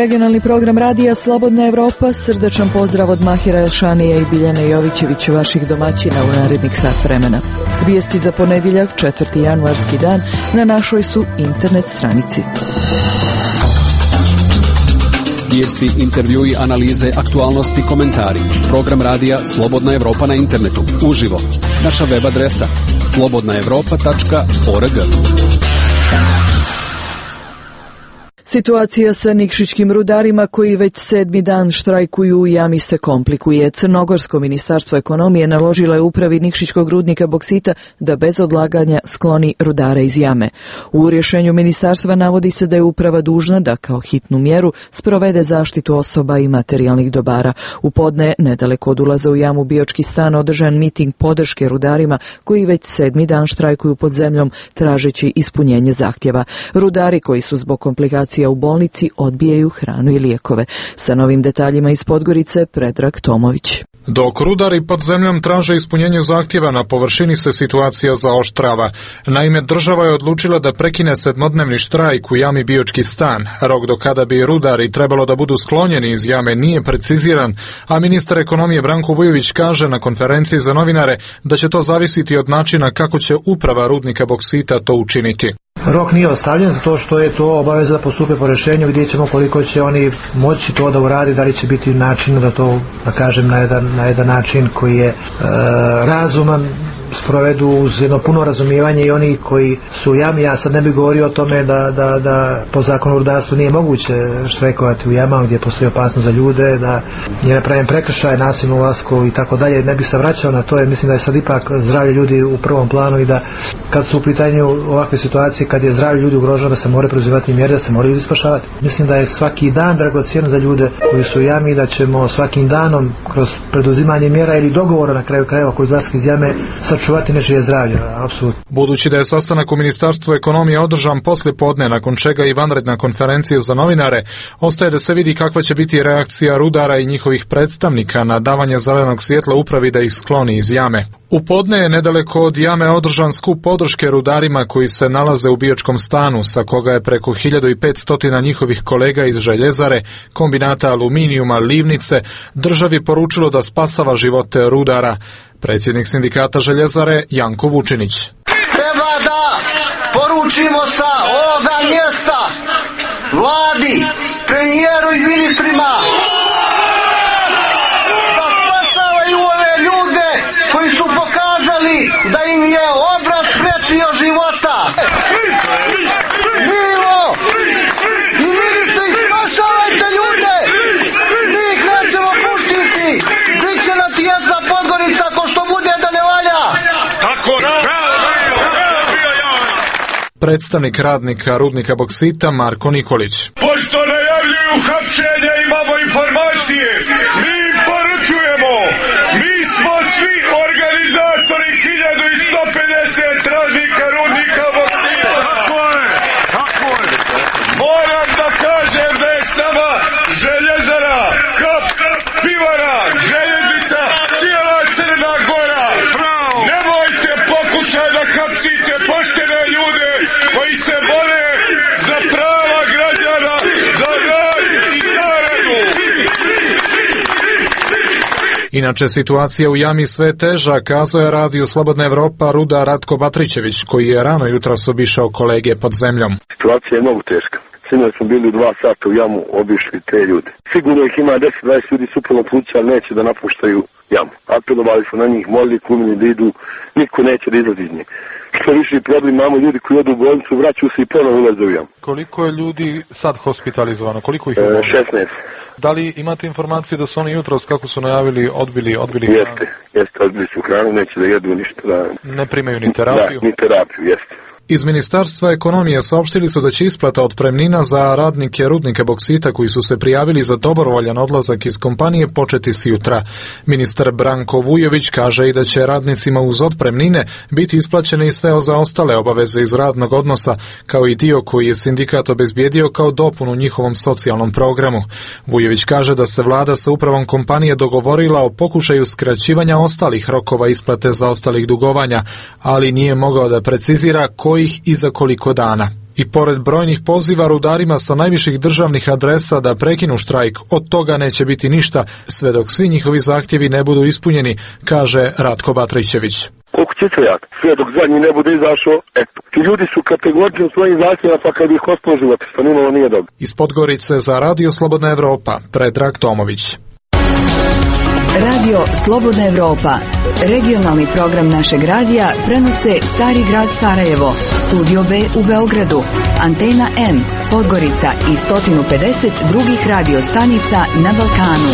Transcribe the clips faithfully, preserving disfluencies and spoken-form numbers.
regionalni program radija Slobodna Evropa. Srdačan pozdrav od Mahira Elšanija i Biljane Jovićević, vaših domaćina u narednih sat vremena. Vijesti za ponedjeljak, četvrti januarski dan, na našoj su internet stranici. Vijesti, intervjui, analize, aktualnosti, komentari. Program radija Slobodna Evropa na internetu, uživo. Naša web adresa slobodna evropa tačka org. Situacija sa nikšićkim rudarima koji već sedmi dan štrajkuju u jami se komplikuje. Crnogorsko ministarstvo ekonomije naložilo je upravi nikšićkog rudnika boksita da bez odlaganja skloni rudare iz jame. U rješenju ministarstva navodi se da je uprava dužna da kao hitnu mjeru sprovede zaštitu osoba i materijalnih dobara. U podne, nedaleko od ulaza u jamu Biočki stan, održan miting podrške rudarima koji već sedmi dan štrajkuju pod zemljom tražeći ispunjenje zahtjeva. Rudari koji su zbog komplikacija u bolnici odbijaju hranu i lijekove. Sa novim detaljima iz Podgorice, Predrag Tomović. Dok rudari pod zemljom traže ispunjenje zahtjeva, na površini se situacija zaoštrava. Naime, država je odlučila da prekine sedmodnevni štrajk u jami Biočki stan. Rok do kada bi rudari trebalo da budu sklonjeni iz jame nije preciziran, a ministar ekonomije Branko Vujović kaže na konferenciji za novinare da će to zavisiti od načina kako će uprava rudnika boksita to učiniti. Rok nije ostavljen zato što je to obaveza da postupe po rješenju, vidjet ćemo koliko će oni moći to da uradi, da li će biti način da to, da kažem, na jedan, na jedan način koji je e, razuman, sprovedu uz jedno puno razumijevanje i oni koji su u jami. Ja sad ne bih govorio o tome da, da, da po zakonu o rudarstvu nije moguće štrajkovati u jamama gdje postoji opasnost za ljude, da je napravljen prekršaj, nasilno ulasku i tako dalje. Ne bih se vraćao na to jer mislim da je sad ipak zdravlje ljudi u prvom planu i da kad su u pitanju ovakve situacije, kad je zdravlje ljudi ugroženo, da se moraju preuzimati mjere, da se moraju ljudi spašavati. Mislim da je svaki dan dragocjen za ljude koji su u jami i da ćemo svakim danom kroz preduzimanje mjera ili dogovora na kraju krajeva koji izlaske iz jame sačuvati nečije zdravlje, apsolutno. Budući da je sastanak u Ministarstvu ekonomije održan poslije podne, nakon čega i vanredna konferencija za novinare, ostaje da se vidi kakva će biti reakcija rudara i njihovih predstavnika na davanje zelenog svjetla upravi da ih skloni iz jame. U podne je nedaleko od jame održan skup podrške rudarima koji se nalaze u Biočkom stanu, sa koga je preko hiljadu petsto njihovih kolega iz željezare, kombinata aluminijuma, livnice, državi poručilo da spasava živote rudara. Predsjednik sindikata željezare Janko Vučinić. Treba da poručimo sa ovoga mjesta vladi, premijeru i ministrima da spasavaju ove ljude koji su pokazali da im je obraz spriječio života. Milo! Izvinite i spasavajte ljude! Mi ih nećemo pustiti! Biće na tijesna Podgorica ako što bude da ne valja! Tako, predstavnik radnika rudnika boksita Marko Nikolić. Pošto najavljuju hapšenje, imamo informacije, mi im poručujemo, mi smo svi organizatori hiljadu sto pedeset radnika rudnika boksita. Tako je, tako je. Moram da kažem da je s nama željezara, kap, pivara, željeznica, cijela Crna Gora. Nemojte pokušaj da hapsite poštene ljude koji se bore za prava građana, za rad i zaradu. Inače, situacija u jami sve teža, kazao je Radio Slobodna Evropa rudar Ratko Batrićević, koji je rano jutros obišao kolege pod zemljom. Situacija je mnogo teška. Sinoć smo bili dva sata u jamu, obišli te ljude. Sigurno ih ima deset dvadeset ljudi su puno pluća, ali neće da napuštaju jamu. Apelovali su na njih, molili, kumili da idu, niko neće da izlazi iz nje. Što više problem, imamo ljudi koji odu u bolnicu, vraćaju se i ponovo ulaze u jamu. Koliko je ljudi sad hospitalizovano? Koliko ih je? E, šesnaest. Da li imate informaciju da su oni jutros, kako su najavili, odbili, odbili hranu? Jeste, jeste, odbili su hranu, neće da jedu ništa. Da... Ne primaju ni terapiju? Da, ni terapiju, jeste. Iz Ministarstva ekonomije saopštili su da će isplata otpremnina za radnike rudnika boksita koji su se prijavili za dobrovoljan odlazak iz kompanije početi s jutra. Ministar Branko Vujović kaže i da će radnicima uz otpremnine biti isplaćene i sve zaostale obaveze iz radnog odnosa, kao i dio koji je sindikat obezbijedio kao dopunu njihovom socijalnom programu. Vujović kaže da se vlada sa upravom kompanije dogovorila o pokušaju skraćivanja ostalih rokova isplate zaostalih dugovanja, ali nije mogao da precizira kojih i za koliko dana. I pored brojnih poziva rudarima sa najviših državnih adresa da prekinu štrajk, od toga neće biti ništa, sve dok svi njihovi zahtjevi ne budu ispunjeni, kaže Ratko Batrićević. Koliko Cicojak, sve dok zadnji ne bude izašao, eto. Ti ljudi su kategorični u svojim zahtjevima, pa kad ih ostalo život, što nimalo nije dobro. Iz Podgorice za Radio Slobodna Evropa, Predrag Tomović. Radio Slobodna Evropa, regionalni program našeg radija, prenose Stari grad Sarajevo, Studio B u Beogradu, Antena M, Podgorica i sto pedeset drugih radio stanica na Balkanu.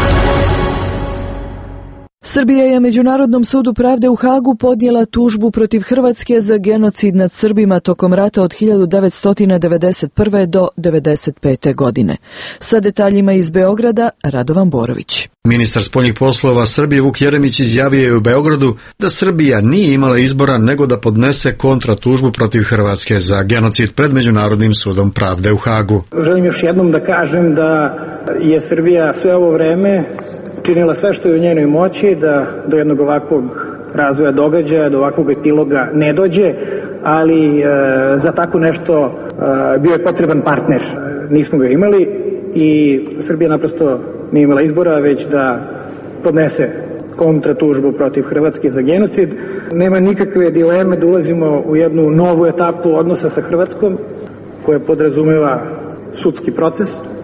Srbija je Međunarodnom sudu pravde u Hagu podnijela tužbu protiv Hrvatske za genocid nad Srbima tokom rata od hiljadu devetsto devedeset prve do devedeset pete godine. Sa detaljima iz Beograda, Radovan Borović. Ministar spoljnih poslova Srbije Vuk Jeremić izjavio je u Beogradu da Srbija nije imala izbora nego da podnese kontratužbu protiv Hrvatske za genocid pred Međunarodnim sudom pravde u Hagu. Želim još jednom da kažem da je Srbija sve ovo vreme činila sve što je u njenoj moći da do jednog ovakvog razvoja događaja, do ovakvog epiloga ne dođe, ali e, za tako nešto e, bio je potreban partner. Nismo ga imali i Srbija naprosto nije imala izbora, već da podnese kontratužbu protiv Hrvatske za genocid. Nema nikakve dileme da ulazimo u jednu novu etapu odnosa sa Hrvatskom koja podrazumeva sudski proces,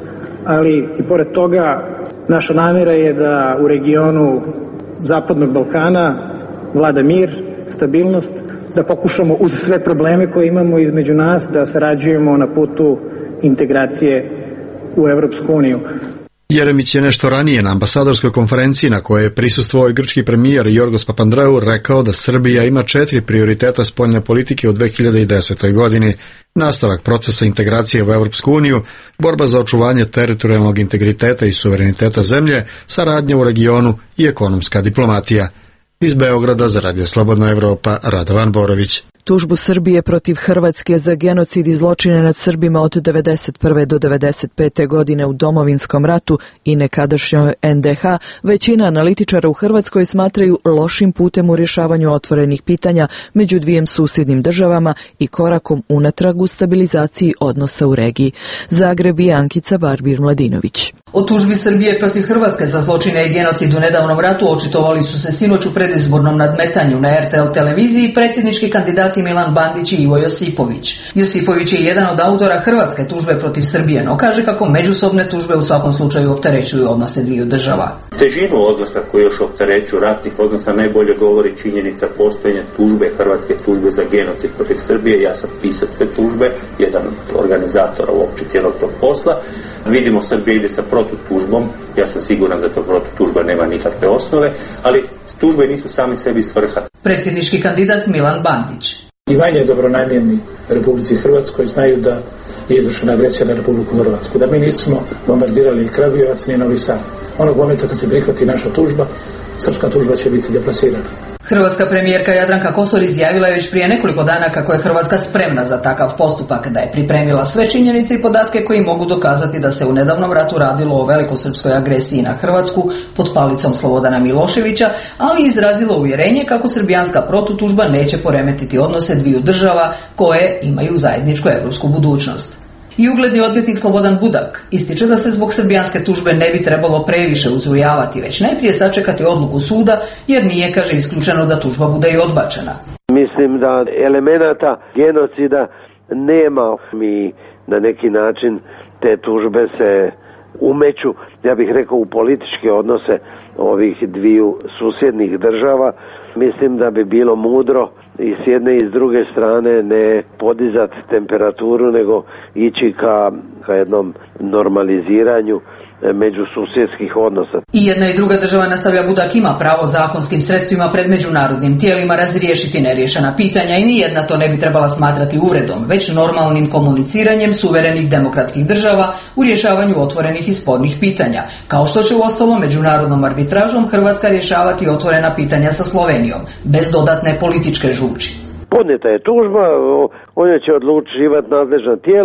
ali i pored toga naša namjera je da u regionu Zapadnog Balkana vlada mir, stabilnost, da pokušamo uz sve probleme koje imamo između nas da sarađujemo na putu integracije u Evropsku uniju. Jeremić je nešto ranije na ambasadorskoj konferenciji na kojoj je prisustvovao i grčki premijer Jorgos Papandreou rekao da Srbija ima četiri prioriteta spoljne politike u dve hiljade desetoj godini. Nastavak procesa integracije u Evropsku uniju, borba za očuvanje teritorijalnog integriteta i suvereniteta zemlje, saradnja u regionu i ekonomska diplomatija. Iz Beograda za Radio Slobodna Evropa, Radovan Borović. Tužbu Srbije protiv Hrvatske za genocid i zločine nad Srbima od devedeset prve do devedeset pete godine u Domovinskom ratu i nekadašnjoj en de ha, većina analitičara u Hrvatskoj smatraju lošim putem u rješavanju otvorenih pitanja među dvijem susjednim državama i korakom unatrag u stabilizaciji odnosa u regiji. Zagreb i Ankica Barbir-Mladinović. O tužbi Srbije protiv Hrvatske za zločine i genocid u nedavnom ratu očitovali su se sinoć u predizbornom nadmetanju na er te el televiziji predsjednički kandidati Milan Bandić i Ivo Josipović. Josipović je jedan od autora hrvatske tužbe protiv Srbije, no kaže kako međusobne tužbe u svakom slučaju opterećuju odnose dviju država. Težinu odnosa koji još opterećuju ratnih odnosa najbolje govori činjenica postojanja tužbe, hrvatske tužbe za genocid protiv Srbije. Ja sam pisac te tužbe, jedan od organizatora uopće cijelog tog posla. Vidimo, Srbija ide sa protutužbom, ja sam siguran da to protutužba nema nikakve osnove, ali tužbe nisu sami sebi svrha. Predsjednički kandidat Milan Bandić. I manje dobronamjerni Republici Hrvatskoj znaju da je izvršena agresija na Republiku Hrvatsku, da mi nismo bombardirali ni Kragujevac ni Novi Sad. Onog momenta kad se prihvati naša tužba, srpska tužba će biti deplasirana. Hrvatska premijerka Jadranka Kosor izjavila je već prije nekoliko dana kako je Hrvatska spremna za takav postupak, da je pripremila sve činjenice i podatke koji mogu dokazati da se u nedavnom ratu radilo o velikosrpskoj agresiji na Hrvatsku pod palicom Slobodana Miloševića, ali izrazila uvjerenje kako srbijanska protutužba neće poremetiti odnose dviju država koje imaju zajedničku europsku budućnost. I ugledni odvjetnik Slobodan Budak ističe da se zbog srbijanske tužbe ne bi trebalo previše uzrujavati, već najprije sačekati odluku suda, jer nije, kaže, isključeno da tužba bude i odbačena. Mislim da elemenata genocida nema, mi na neki način te tužbe se umeću, ja bih rekao, u političke odnose ovih dviju susjednih država. Mislim da bi bilo mudro i s jedne i s druge strane ne podizati temperaturu, nego ići ka, ka jednom normaliziranju međususjedskih odnosa. I jedna i druga država, nastavlja Budak, ima pravo zakonskim sredstvima pred međunarodnim tijelima razriješiti neriješena pitanja i nijedna to ne bi trebala smatrati uvredom, već normalnim komuniciranjem suverenih demokratskih država u rješavanju otvorenih i spornih pitanja, kao što će uostalom međunarodnom arbitražom Hrvatska rješavati otvorena pitanja sa Slovenijom, bez dodatne političke žuči. Podnijeta je tužba, o njoj će odlučivati nadležna tijela,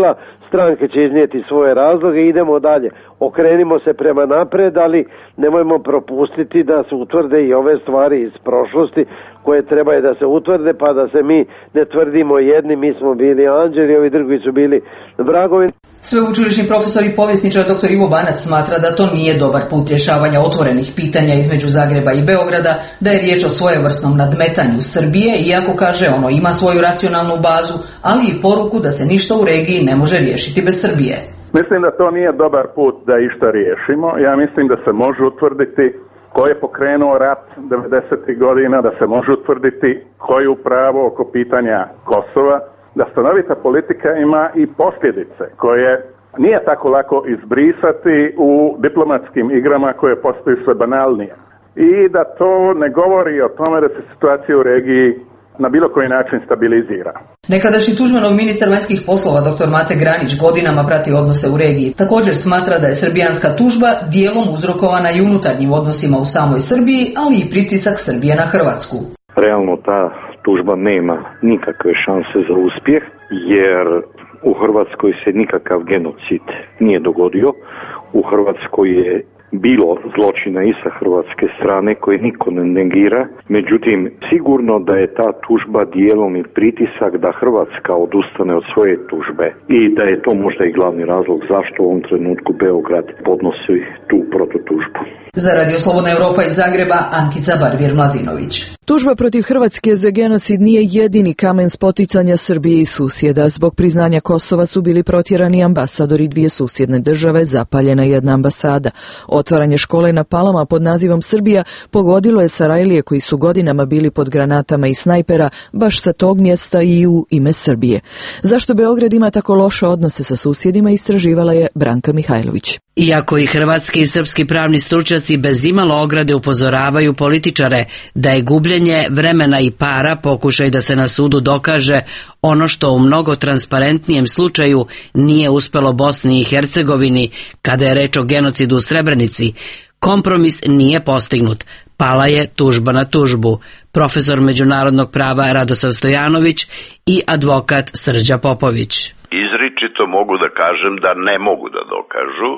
stranke će iznijeti svoje razloge i idemo dalje. Okrenimo se prema napred, ali nemojmo propustiti da se utvrde i ove stvari iz prošlosti koje trebaju da se utvrde, pa da se mi ne tvrdimo jedni, mi smo bili anđeli, ovi drugi su bili vragovi. Sveučilišni profesor i povjesničar doktor Ivo Banac smatra da to nije dobar put rješavanja otvorenih pitanja između Zagreba i Beograda, da je riječ o svojevrsnom nadmetanju Srbije, iako kaže ono ima svoju racionalnu bazu, ali i poruku da se ništa u regiji ne može riješiti bez Srbije. Mislim da to nije dobar put da išta riješimo. Ja mislim da se može utvrditi ko je pokrenuo rat devedesetih godina, da se može utvrditi ko je u pravu oko pitanja Kosova, da stanovita politika ima i posljedice koje nije tako lako izbrisati u diplomatskim igrama koje postaju sve banalnije. I da to ne govori o tome da se situacija u regiji na bilo koji način stabilizira. Nekadašnji Tuđmanov ministar vanjskih poslova dr. Mate Granić godinama prati odnose u regiji. Također smatra da je srbijanska tužba dijelom uzrokovana i unutarnjim odnosima u samoj Srbiji, ali i pritisak Srbije na Hrvatsku. Realno ta tužba nema nikakve šanse za uspjeh, jer u Hrvatskoj se nikakav genocid nije dogodio. U Hrvatskoj je bilo zločina i sa hrvatske strane koje niko ne negira, međutim sigurno da je ta tužba dijelom i pritisak da Hrvatska odustane od svoje tužbe i da je to možda i glavni razlog zašto u ovom trenutku Beograd podnosi tu protutužbu. Za Radio Slobodna Europa iz Zagreba, Ankica Barbir-Mladinović. Tužba protiv Hrvatske za genocid nije jedini kamen spoticanja Srbije i susjeda. Zbog priznanja Kosova su bili protjerani ambasadori dvije susjedne države, zapaljena jedna ambasada. Otvaranje škole na Palama pod nazivom Srbija pogodilo je Sarajlije koji su godinama bili pod granatama i snajpera baš sa tog mjesta i u ime Srbije. Zašto Beograd ima tako loše odnose sa susjedima, istraživala je Branka Mihajlović. Iako i hrvatski i srpski pravni stručnjaci bez imalo ograde upozoravaju političare da je gubljenje vremena i para pokušaj da se na sudu dokaže ono što u mnogo transparentnijem slučaju nije uspelo Bosni i Hercegovini kada je reč o genocidu u Srebrenici, kompromis nije postignut. Pala je tužba na tužbu. Profesor međunarodnog prava Radosav Stojanović i advokat Srđa Popović. Izričito mogu da kažem da ne mogu da dokažu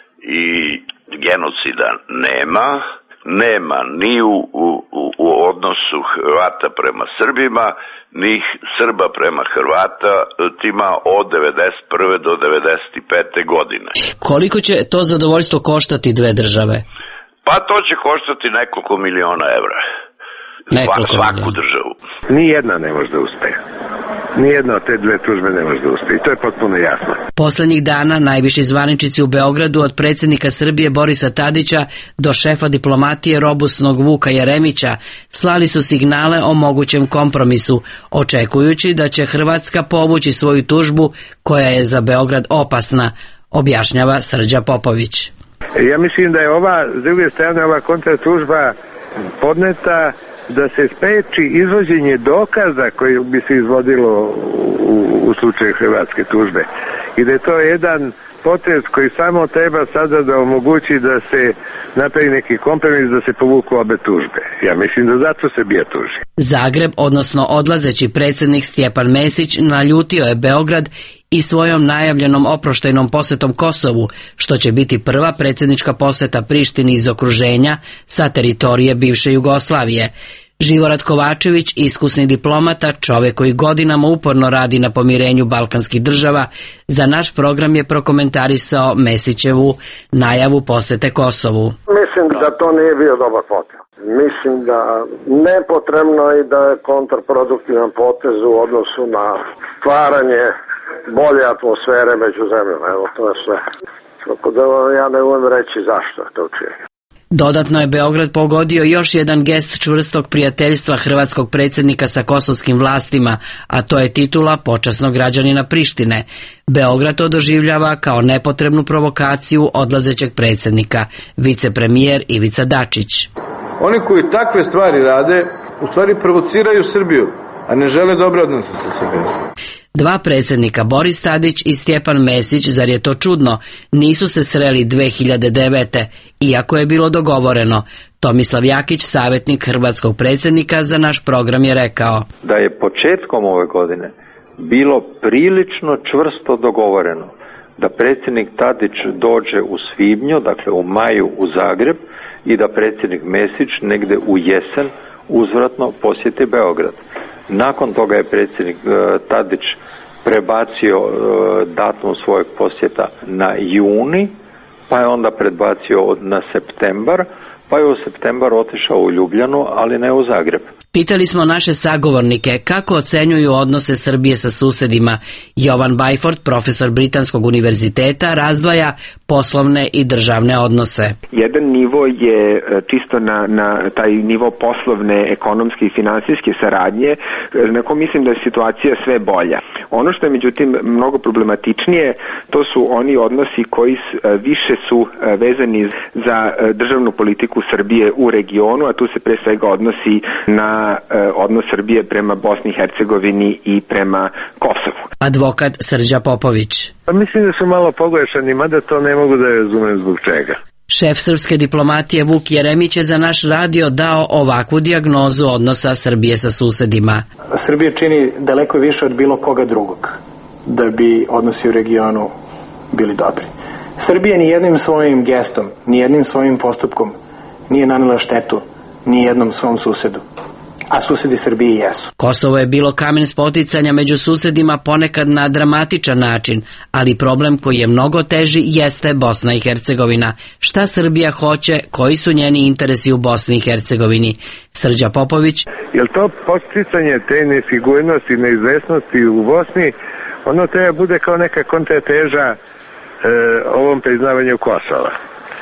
i genocida nema, nema ni u, u, u odnosu Hrvata prema Srbima, ni Srba prema Hrvatima od devedeset prve do devedeset pete godine. Koliko će to zadovoljstvo koštati dve države? Pa to će koštati nekoliko miliona evra. Nekoliko svaku miliona. državu. Nijedna ne može da uspe. Nijedna od te dve tužbe ne može da uspe. I to je potpuno jasno. Poslednjih dana najviši zvaničnici u Beogradu od predsjednika Srbije Borisa Tadića do šefa diplomatije robusnog Vuka Jeremića slali su signale o mogućem kompromisu, očekujući da će Hrvatska povući svoju tužbu koja je za Beograd opasna, objašnjava Srđa Popović. Ja mislim da je ova, s druge strane, ova kontratužba podneta da se spreči izvođenje dokaza koji bi se izvodilo u, u slučaju hrvatske tužbe. I da je to jedan potez koji samo treba sada da omogući da se napravi neki kompromis, da se povuku obe tužbe. Ja mislim da zato se bija tuži. Zagreb, odnosno odlazeći predsjednik Stjepan Mesić, naljutio je Beograd i svojom najavljenom oproštajnom posetom Kosovu, što će biti prva predsjednička poseta Prištini iz okruženja sa teritorije bivše Jugoslavije. Živorad Kovačević, iskusni diplomata, čovjek koji godinama uporno radi na pomirenju balkanskih država, za naš program je prokomentarisao Mesićevu najavu posete Kosovu. Mislim da to nije bio dobar potez. Mislim da nepotrebno i da je kontraproduktivan potez u odnosu na stvaranje bolje atmosfere među zemljama. Evo, to je sve. Tako da ja ne umem reći zašto je to učinio. Dodatno je Beograd pogodio još jedan gest čvrstog prijateljstva hrvatskog predsjednika sa kosovskim vlastima, a to je titula počasnog građanina Prištine. Beograd to doživljava kao nepotrebnu provokaciju odlazećeg predsjednika, vicepremijer Ivica Dačić. Oni koji takve stvari rade, u stvari provociraju Srbiju, a ne žele dobre odnose sa Srbijom. Dva predsjednika, Boris Tadić i Stjepan Mesić, zar je to čudno, nisu se sreli dve hiljade devete. iako je bilo dogovoreno. Tomislav Jakić, savjetnik hrvatskog predsjednika, za naš program je rekao da je početkom ove godine bilo prilično čvrsto dogovoreno da predsjednik Tadić dođe u svibnju, dakle u maju u Zagreb i da predsjednik Mesić negde u jesen uzvratno posjeti Beograd. Nakon toga je predsjednik Tadić prebacio datum svojeg posjeta na juni, pa je onda predbacio na septembar, pa je u septembar otišao u Ljubljanu, ali ne u Zagreb. Pitali smo naše sagovornike kako ocenjuju odnose Srbije sa susedima. Jovan Bajford, profesor Britanskog univerziteta, razdvaja poslovne i državne odnose. Jedan nivo je čisto na, na taj nivo poslovne, ekonomske i finansijske saradnje, na kom mislim da je situacija sve bolja. Ono što je međutim mnogo problematičnije, to su oni odnosi koji više su vezani za državnu politiku Srbije u regionu, a tu se pre svega odnosi na odnos Srbije prema Bosni i Hercegovini i prema Kosovu. Advokat Srđa Popović. Pa mislim da su malo pogrešani, mada to ne mogu da razumem zbog čega. Šef srpske diplomatije Vuk Jeremić je za naš radio dao ovakvu dijagnozu odnosa Srbije sa susedima. Srbija čini daleko više od bilo koga drugog da bi odnosi u regionu bili dobri. Srbija ni jednim svojim gestom, ni jednim svojim postupkom nije nanela štetu ni jednom svom susedu. A susedi Srbije jesu. Kosovo je bilo kamen spoticanja među susedima ponekad na dramatičan način, ali problem koji je mnogo teži jeste Bosna i Hercegovina. Šta Srbija hoće, koji su njeni interesi u Bosni i Hercegovini? Srđa Popović. Jel to posticanje te nesigurnosti, neizvesnosti u Bosni, ono treba bude kao neka kontrateža e, ovom priznavanju Kosova?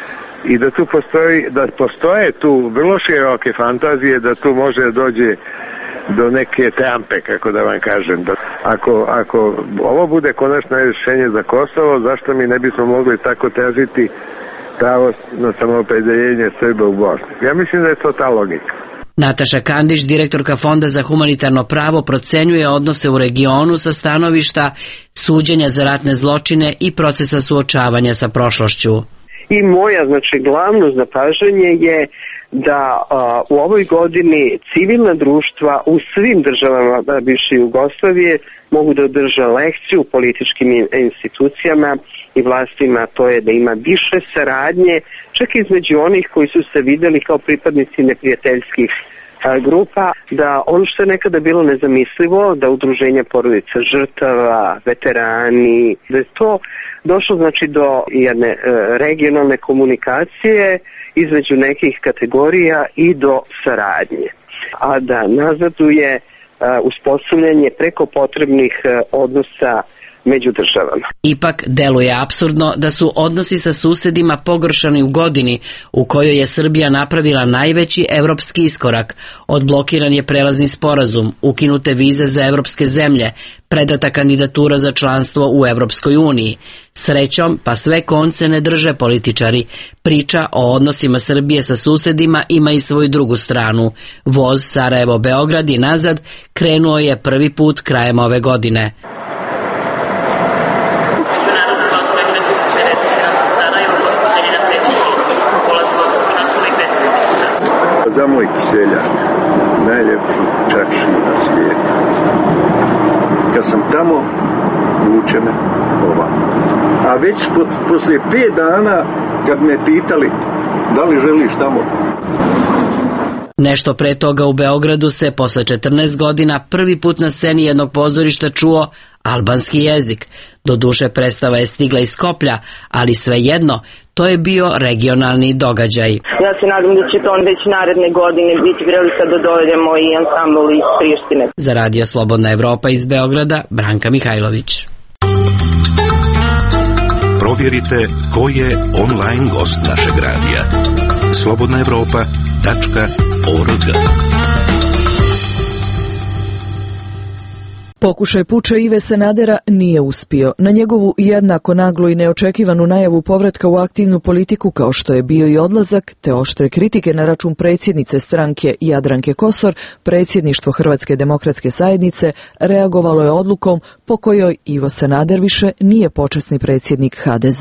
I da tu postoji, da postoje tu vrlo široke fantazije da tu može dođe do neke trampe, kako da vam kažem. Da ako, ako ovo bude konačno rješenje za Kosovo, zašto mi ne bismo mogli tako tražiti pravo na samoopredeljenje Srba u Bosni? Ja mislim da je to ta logika. Nataša Kandić, direktorka Fonda za humanitarno pravo, procenjuje odnose u regionu sa stanovišta suđenja za ratne zločine i procesa suočavanja sa prošlošću. I moja, znači, glavno zapažanje je da a, u ovoj godini civilna društva u svim državama bivše Jugoslavije mogu da održe lekciju političkim institucijama i vlastima, to je da ima više saradnje, čak između onih koji su se videli kao pripadnici neprijateljskih grupa, da ono što je nekada bilo nezamislivo, da udruženja porodica žrtava, veterani, da je to došlo znači do jedne e, regionalne komunikacije između nekih kategorija i do saradnje, a da nazaduje e, uspostavljanje preko potrebnih e, odnosa među državama. Ipak deluje apsurdno da su odnosi sa susedima pogoršani u godini u kojoj je Srbija napravila najveći evropski iskorak. Odblokiran je prelazni sporazum, ukinute vize za evropske zemlje, predata kandidatura za članstvo u Evropskoj uniji. Srećom, pa sve konce ne drže političari. Priča o odnosima Srbije sa susedima ima i svoju drugu stranu. Voz Sarajevo-Beograd i nazad krenuo je prvi put krajem ove godine. Za moj Kiseljak, najljepšu čaršiju na svijetu. Kad sam tamo, vuče me ovamo. A već pod, poslije pet dana, kad me pitali da li želiš tamo. Nešto pre toga u Beogradu se posle četrnaest godina prvi put na sceni jednog pozorišta čuo albanski jezik. Doduše predstava je stigla iz Skoplja, ali svejedno, to je bio regionalni događaj. Ja se nadam da će to već naredne godine biti prilika da dovedemo i ansambl iz Prištine. Za Radio Slobodna Evropa iz Beograda, Branka Mihajlović. Provjerite ko je online gost našeg radija. slobodna evropa tačka org. Pokušaj puča Ive Sanadera nije uspio. Na njegovu jednako naglu i neočekivanu najavu povratka u aktivnu politiku, kao što je bio i odlazak, te oštre kritike na račun predsjednice stranke Jadranke Kosor, predsjedništvo Hrvatske demokratske zajednice reagovalo je odlukom po kojoj Ivo Sanader više nije počasni predsjednik ha de zea.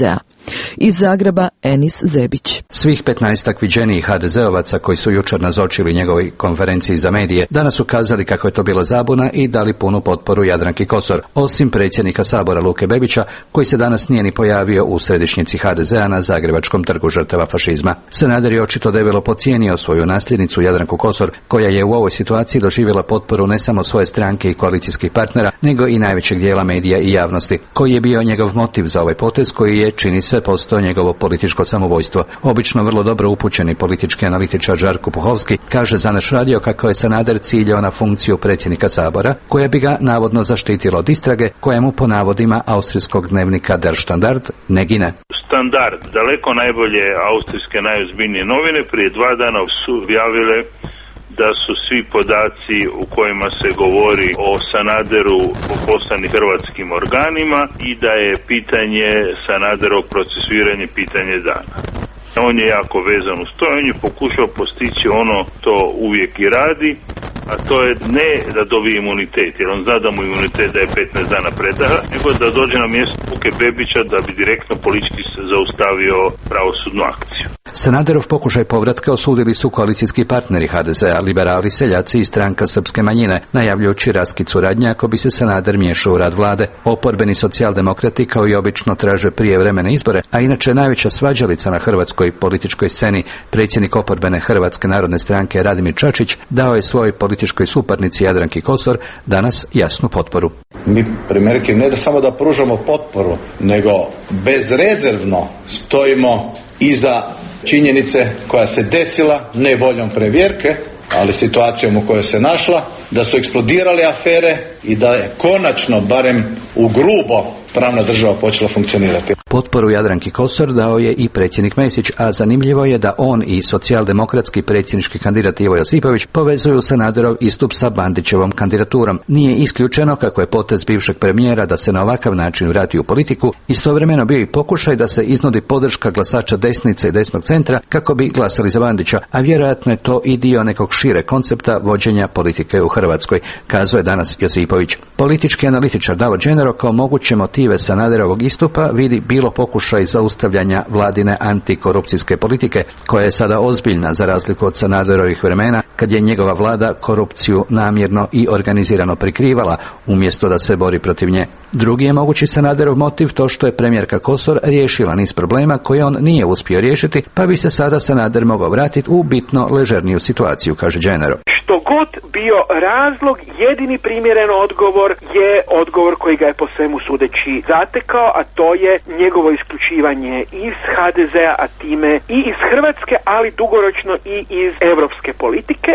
Iz Zagreba Enis Zebić. Svih petnaestak viđenijih ha de zeovaca koji su jučer nazočili njegovoj konferenciji za medije danas su kazali kako je to bila zabuna i dali punu potporu Jadranki Kosor, osim predsjednika Sabora Luke Bebića, koji se danas nije ni pojavio u središnjici ha de zea na Zagrebačkom trgu žrtava fašizma. Sanader je očito debelo podcijenio svoju nasljednicu Jadranku Kosor, koja je u ovoj situaciji doživjela potporu ne samo svoje stranke i koalicijskih partnera, nego i najvećeg dijela medija i javnosti. Koji je bio njegov motiv za ovaj potez, koji je, čini se, postao njegovo političko samovojstvo. Obično vrlo dobro upućeni politički analitičar Žarko Puhovski kaže za naš radio kako je Sanader ciljao na funkciju predsjednika Sabora, koja bi ga navodno zaštitila od istrage, koja mu po navodima austrijskog dnevnika Der Standard ne gine. Standard, daleko najbolje austrijske najozbiljnije novine, prije dva dana su objavile da su svi podaci u kojima se govori o Sanaderu poslani hrvatskim organima i da je pitanje Sanaderov procesuiranje pitanje dana. On je jako vezan uz to, on je pokušao postići ono to uvijek i radi, a to je ne da dobije imunitet, jer on zna da mu imunitet da je petnaest dana predaha, nego da dođe na mjesto Luke Bebića da bi direktno politički se zaustavio pravosudnu akciju. Sanaderov pokušaj povratka osudili su koalicijski partneri ha de zea, liberali, seljaci i stranka srpske manjine, najavljujući raskid suradnje ako bi se Sanader miješao u rad vlade. Oporbeni socijaldemokrati kao i obično traže prijevremene izbore, a inače najveća svađalica na hrvatskoj političkoj sceni, predsjednik oporbene Hrvatske narodne stranke Radimir Čačić, dao je svojoj političkoj suparnici Jadranki Kosor danas jasnu potporu. Mi premijerki ne da samo da pružamo potporu, nego bezrezervno stojimo iza činjenice koja se desila, ne voljom premijerke, ali situacijom u kojoj se našla, da su eksplodirale afere i da je konačno, barem u grubo, pravna država počela funkcionirati. Potporu Jadranki Kosor dao je i predsjednik Mesić, a zanimljivo je da on i socijaldemokratski predsjednički kandidat Ivo Josipović povezuju Sanaderov istup sa Bandićevom kandidaturom. Nije isključeno kako je potez bivšeg premijera da se na ovakav način vrati u politiku istovremeno bio i pokušaj da se iznudi podrška glasača desnice i desnog centra kako bi glasali za Bandića, a vjerojatno je to i dio nekog šire koncepta vođenja politike u Hrvatskoj, kazuje danas Josipović. Politički analitičar Davor Đenero kao moguće motive Sanaderovog istupa vidi bilo pokušaj zaustavljanja vladine antikorupcijske politike, koja je sada ozbiljna za razliku od Sanaderovih vremena, kad je njegova vlada korupciju namjerno i organizirano prikrivala, umjesto da se bori protiv nje. Drugi je mogući Sanaderov motiv to što je premijerka Kosor riješila niz problema koje on nije uspio riješiti, pa bi se sada Sanader mogao vratiti u bitno ležerniju situaciju, kaže Đenero. Što god bio razlog, jedini primjeren odgovor je odgovor koji ga je po svemu sudeći zatekao, a to je njegovo isključivanje iz ha de zea, a time i iz Hrvatske, ali dugoročno i iz europske politike.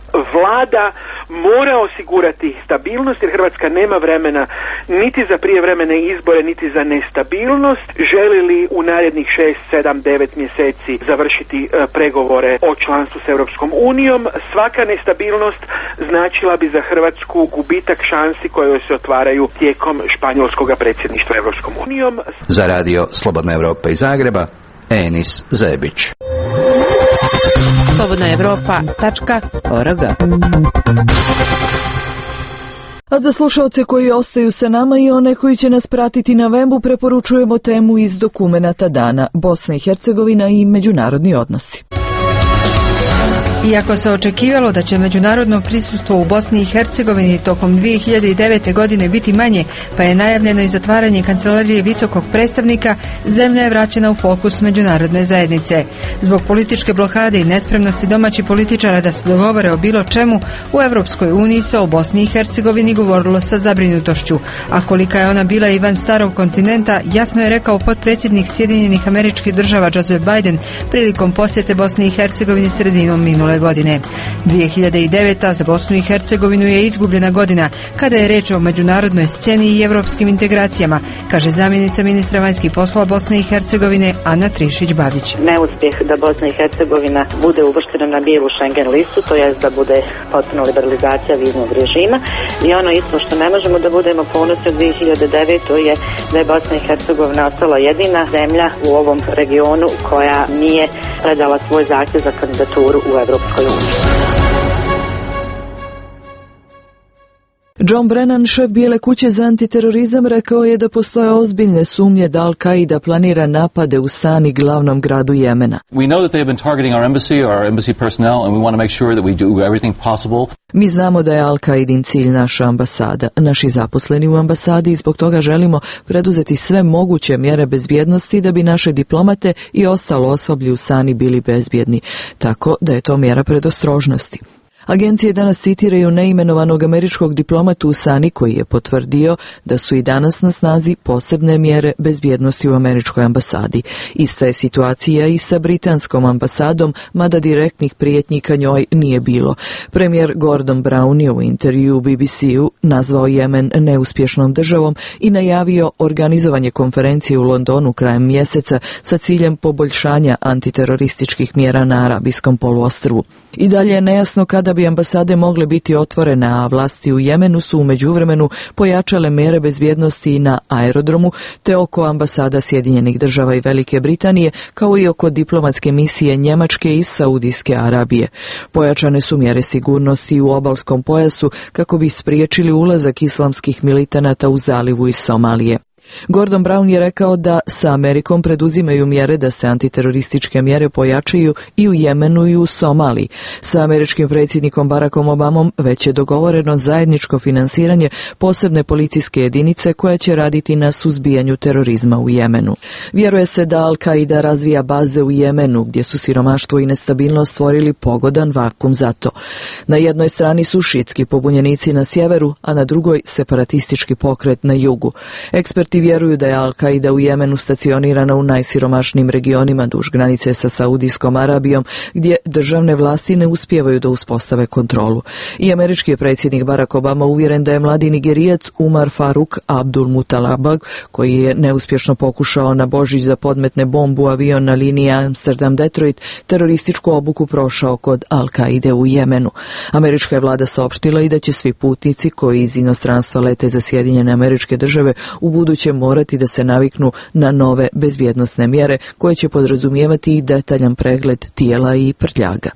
Vlada mora osigurati stabilnost, jer Hrvatska nema vremena niti za prijevremene izbore, niti za nestabilnost. Želi li u narednih šest, sedam, devet mjeseci završiti e, pregovore o članstvu s Europskom unijom, svaka nestabilnost značila bi za Hrvatsku gubitak šansi koje se otvaraju tijekom španjolskog predsjedništva Europskom unijom. Za radio Slobodna Evropa iz Zagreba, Enis Zebić. slobodna evropa tačka org. A za slušalce koji ostaju sa nama i one koji će nas pratiti na webu preporučujemo temu iz dokumenata dana Bosna i Hercegovina i međunarodni odnosi. Iako se očekivalo da će međunarodno prisustvo u Bosni i Hercegovini tokom dvije hiljade devete. godine biti manje, pa je najavljeno i zatvaranje kancelarije visokog predstavnika, zemlja je vraćena u fokus međunarodne zajednice. Zbog političke blokade i nespremnosti domaćih političara da se dogovore o bilo čemu, u Europskoj uniji se o Bosni i Hercegovini govorilo sa zabrinutošću, a kolika je ona bila i van starog kontinenta, jasno je rekao potpredsjednik Sjedinjenih Američkih Država Joseph Biden prilikom posjete Bosni i Hercegovini sredinom minule godine. dvije hiljade deveta. za Bosnu i Hercegovinu je izgubljena godina kada je reč o međunarodnoj sceni i evropskim integracijama, kaže zamjenica ministra vanjskih poslova Bosne i Hercegovine Ana Trišić-Babić. Neuspjeh da Bosna i Hercegovina bude uvrštena na bijelu Schengen listu, to jest da bude potpuno liberalizacija viznog režima, i ono isto što ne možemo da budemo ponosni u dvije hiljade devete. je da je Bosna i Hercegovina ostala jedina zemlja u ovom regionu koja nije predala svoj zahtjev za kandidaturu u Evropskoj uniji. John Brennan, šef Bijele kuće za antiterorizam, rekao je da postoje ozbiljne sumnje da Al-Qaida planira napade u Sani, glavnom gradu Jemena. We know that they have been targeting our embassy, our embassy personnel, and we want to make sure that we do everything possible. Mi znamo da je Al-Qaidin cilj naša ambasada, naši zaposleni u ambasadi, i zbog toga želimo preduzeti sve moguće mjere bezbjednosti da bi naše diplomate i ostalo osoblje u Sani bili bezbjedni, tako da je to mjera predostrožnosti. Agencije danas citiraju neimenovanog američkog diplomatu u Sani koji je potvrdio da su i danas na snazi posebne mjere bezbjednosti u američkoj ambasadi. Ista je situacija i sa britanskom ambasadom, mada direktnih prijetnji ka njoj nije bilo. Premijer Gordon Brown je u intervju B B C-u nazvao Jemen neuspješnom državom i najavio organizovanje konferencije u Londonu krajem mjeseca sa ciljem poboljšanja antiterorističkih mjera na Arabijskom poluostrvu. I dalje je nejasno kada bi ambasade mogle biti otvorene, a vlasti u Jemenu su u međuvremenu pojačale mjere bezbjednosti i na aerodromu, te oko ambasada Sjedinjenih država i Velike Britanije, kao i oko diplomatske misije Njemačke i Saudijske Arabije. Pojačane su mjere sigurnosti u obalskom pojasu kako bi spriječili ulazak islamskih militanata u zalivu iz Somalije. Gordon Brown je rekao da sa Amerikom preduzimaju mjere da se antiterorističke mjere pojačaju i u Jemenu i u Somaliji. Sa američkim predsjednikom Barackom Obamom već je dogovoreno zajedničko finansiranje posebne policijske jedinice koja će raditi na suzbijanju terorizma u Jemenu. Vjeruje se da Al-Qaida razvija baze u Jemenu, gdje su siromaštvo i nestabilnost stvorili pogodan vakum za to. Na jednoj strani su šitski pobunjenici na sjeveru, a na drugoj separatistički pokret na jugu. Eksperti vjeruju da je Al-Qaida u Jemenu stacionirana u najsiromašnijim regionima duž granice sa Saudijskom Arabijom, gdje državne vlasti ne uspijevaju da uspostave kontrolu. I američki je predsjednik Barack Obama uvjeren da je mladi Nigerijac Umar Faruk Abdul Mutalabag, koji je neuspješno pokušao na Božić da podmetne bombu u avion na liniji Amsterdam-Detroit, terorističku obuku prošao kod Al-Qaide u Jemenu. Američka je vlada saopštila i da će svi putnici koji iz inostranstva lete za Sjedinjene Američke Države u buduće morati da se naviknu na nove bezbjednosne mjere koje će podrazumijevati i detaljan pregled tijela i prtljaga.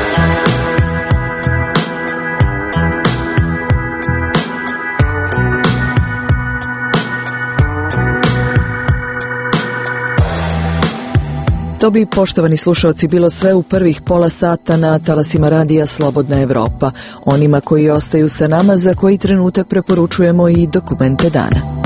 To bi, poštovani slušalci, bilo sve u prvih pola sata na talasima radija Slobodna Evropa. Onima koji ostaju sa nama, za koji trenutak preporučujemo i dokumente dana.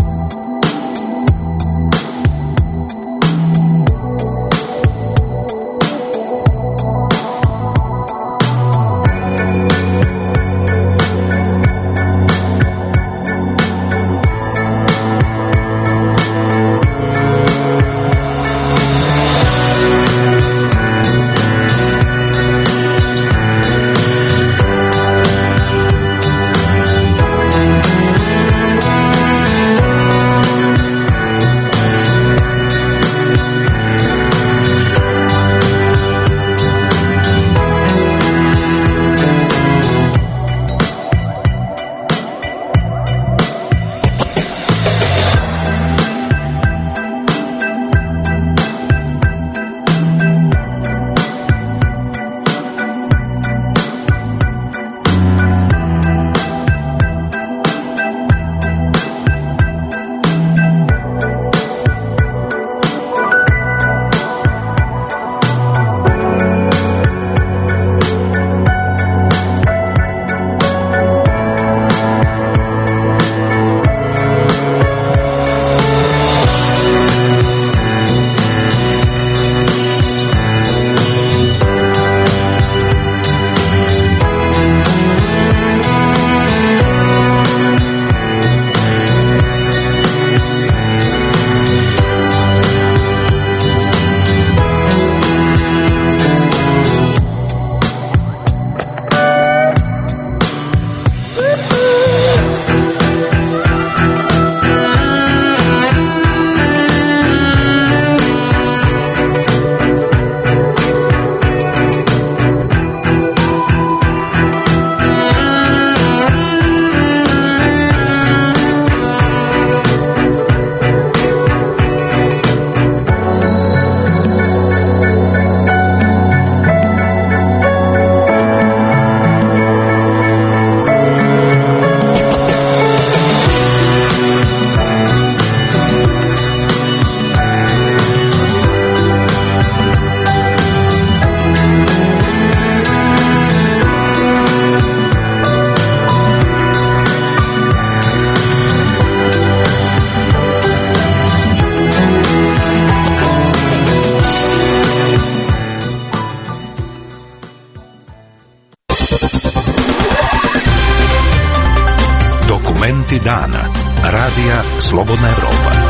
Dokumenti dana. Radija Slobodna Evropa.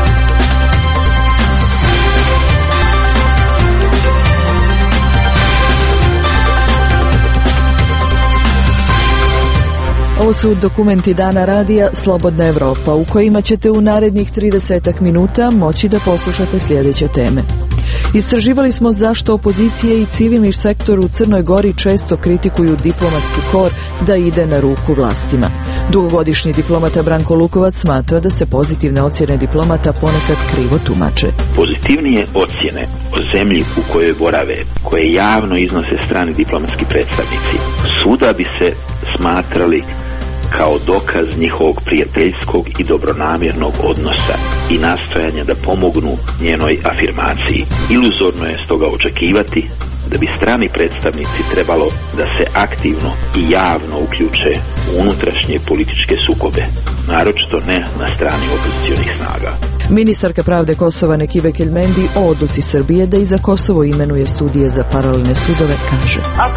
Ovo su dokumenti dana radija Slobodna Evropa u kojima ćete u narednih trideset minuta moći da poslušate sljedeće teme. Istraživali smo zašto opozicije i civilni sektor u Crnoj Gori često kritikuju diplomatski kor da ide na ruku vlastima. Dugogodišnji diplomata Branko Lukovac smatra da se pozitivne ocjene diplomata ponekad krivo tumače. Pozitivnije ocjene o zemlji u kojoj borave, koje javno iznose strani diplomatski predstavnici, svuda bi se smatrali kao dokaz njihovog prijateljskog i dobronamjernog odnosa i nastojanja da pomognu njenoj afirmaciji. Iluzorno je stoga očekivati da bi strani predstavnici trebalo da se aktivno i javno uključe u unutrašnje političke sukobe, naročito ne na strani opozicionih snaga. Ministarka pravde Kosova Nekibe Keljmendi o odluci Srbije da i za Kosovo imenuje sudije za paralelne sudove kaže: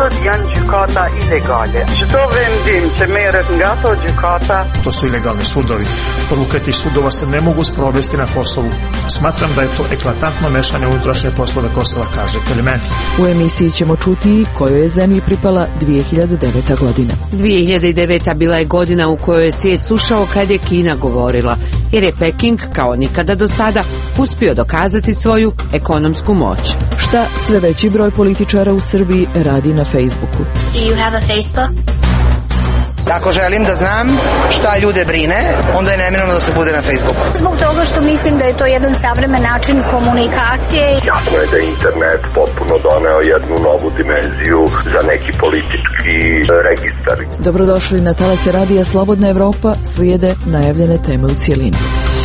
To su ilegalni sudovi. Odluke tih sudova se ne mogu sprovesti na Kosovu. Smatram da je to eklatantno mešanje u unutrašnje poslove Kosova, kaže Keljmendi. U emisiji ćemo čuti kojoj je zemlji pripala dvije hiljade deveta godina. dvije hiljade deveta bila je godina u kojoj je svijet slušao kad je Kina govorila, jer je Peking kao nikada do sada uspio dokazati svoju ekonomsku moć. Šta sve veći broj političara u Srbiji radi na Facebooku? Do you have a Facebook? Ako želim da znam šta ljude brine, onda je neminovno da se bude na Facebooku. Zbog toga što mislim da je to jedan savremen način komunikacije. Jasno je da je internet potpuno doneo jednu novu dimenziju za neki politički registar. Dobrodošli na talase radija Slobodna Evropa, slijede najavljene teme u cijelini.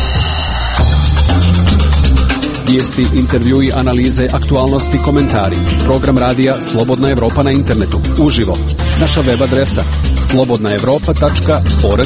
Vijesti, intervjui, analize, aktualnosti, komentari. Program radija Slobodna Evropa na internetu. Uživo. Naša web adresa slobodna evropa tačka org.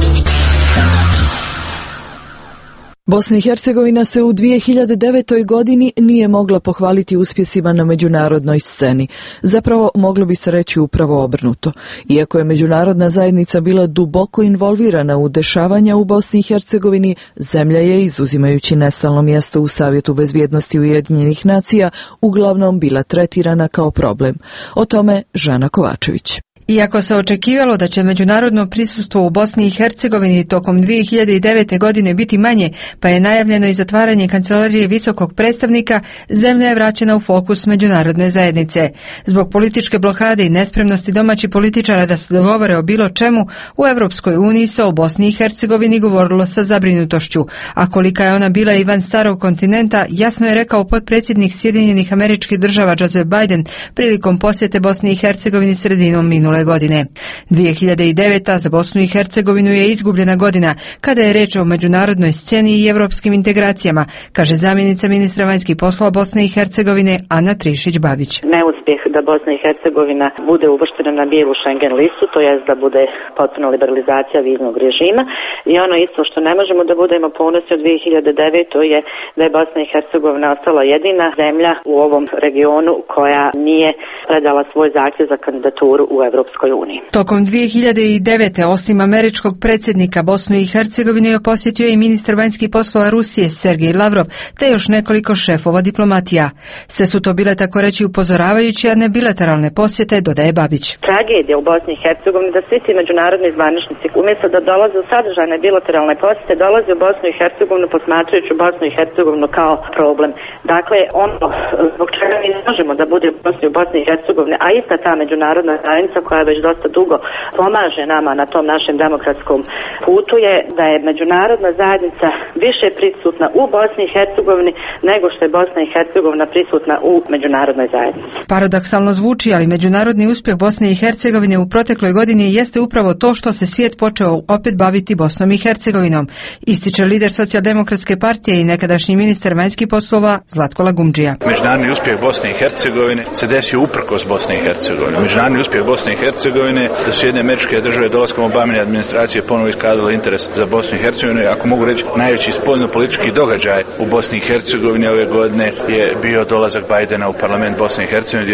Bosna i Hercegovina se u dvije hiljade devetoj. godini nije mogla pohvaliti uspjesima na međunarodnoj sceni. Zapravo moglo bi se reći upravo obrnuto. Iako je međunarodna zajednica bila duboko involvirana u dešavanja u Bosni i Hercegovini, zemlja je, izuzimajući nestalno mjesto u Savjetu bezbjednosti Ujedinjenih nacija, uglavnom bila tretirana kao problem. O tome Žana Kovačević. Iako se očekivalo da će međunarodno prisustvo u Bosni i Hercegovini tokom dvije hiljade devete. godine biti manje, pa je najavljeno i zatvaranje kancelarije visokog predstavnika, zemlja je vraćena u fokus međunarodne zajednice. Zbog političke blokade i nespremnosti domaćih političara da se dogovore o bilo čemu, u Europskoj uniji se o Bosni i Hercegovini govorilo sa zabrinutošću, a kolika je ona bila i van starog kontinenta, jasno je rekao potpredsjednik Sjedinjenih Američkih Država Joseph Biden prilikom posjete Bosni i Hercegovini sredinom minule godine. dvije hiljade deveta. za Bosnu i Hercegovinu je izgubljena godina kada je reč o međunarodnoj sceni i evropskim integracijama, kaže zamjenica ministra vanjskih poslova Bosne i Hercegovine Ana Trišić-Babić. Neuspjeh da Bosna i Hercegovina bude uvrštena na bijelu Schengen listu, to jest da bude potpuna liberalizacija viznog režima, i ono isto što ne možemo da budemo ponosni od dvije hiljade devete. je da je Bosna i Hercegovina ostala jedina zemlja u ovom regionu koja nije predala svoj zahtjev za kandidaturu u Evropskoj uniji. Tokom dvije hiljade devete. osim američkog predsjednika, Bosnu i Hercegovinu je posjetio i ministar vanjskih poslova Rusije Sergej Lavrov, te još nekoliko šefova diplomatija. Sve su to bile tako reći upozoravajući, a ne bilateralne posjete, dodaje Babić. Tragedija u Bosni i Hercegovini da svi ti međunarodni zvaničnici umjesto da dolaze u sadržajne bilateralne posjete, dolaze u Bosnu i Hercegovinu posmatrajući Bosnu i Hercegovinu kao problem. Dakle, ono zbog čega mi ne možemo da bude u Bosni, u Bosni i Hercegovini, a ista ta međunarodna zajednica koja već dosta dugo pomaže nama na tom našem demokratskom putu je da je međunarodna zajednica više prisutna u Bosni i Hercegovini nego što je Bosna i Hercegovina prisutna u međunarodnoj zajednici. Paradoksalno zvuči, ali međunarodni uspjeh Bosne i Hercegovine u protekloj godini jeste upravo to što se svijet počeo opet baviti Bosnom i Hercegovinom, ističe lider Socijaldemokratske partije i nekadašnji ministar vanjskih poslova Zlatko Lagumdžija. Međunarodni uspjeh Bosne i Hercegovine se desio uprkos Bosne i Hercegovine. Međunarodni uspjeh Bosne i Hercegovine da su jedne američke države dolaskom Obamine administracije ponovo iskazale interes za Bosnu i Hercegovinu. Ako mogu reći, najveći spoljno-politički događaj u Bosni i Hercegovini ove godine je bio dolazak Bajdena u parlament Bosne i Hercegovine, gdje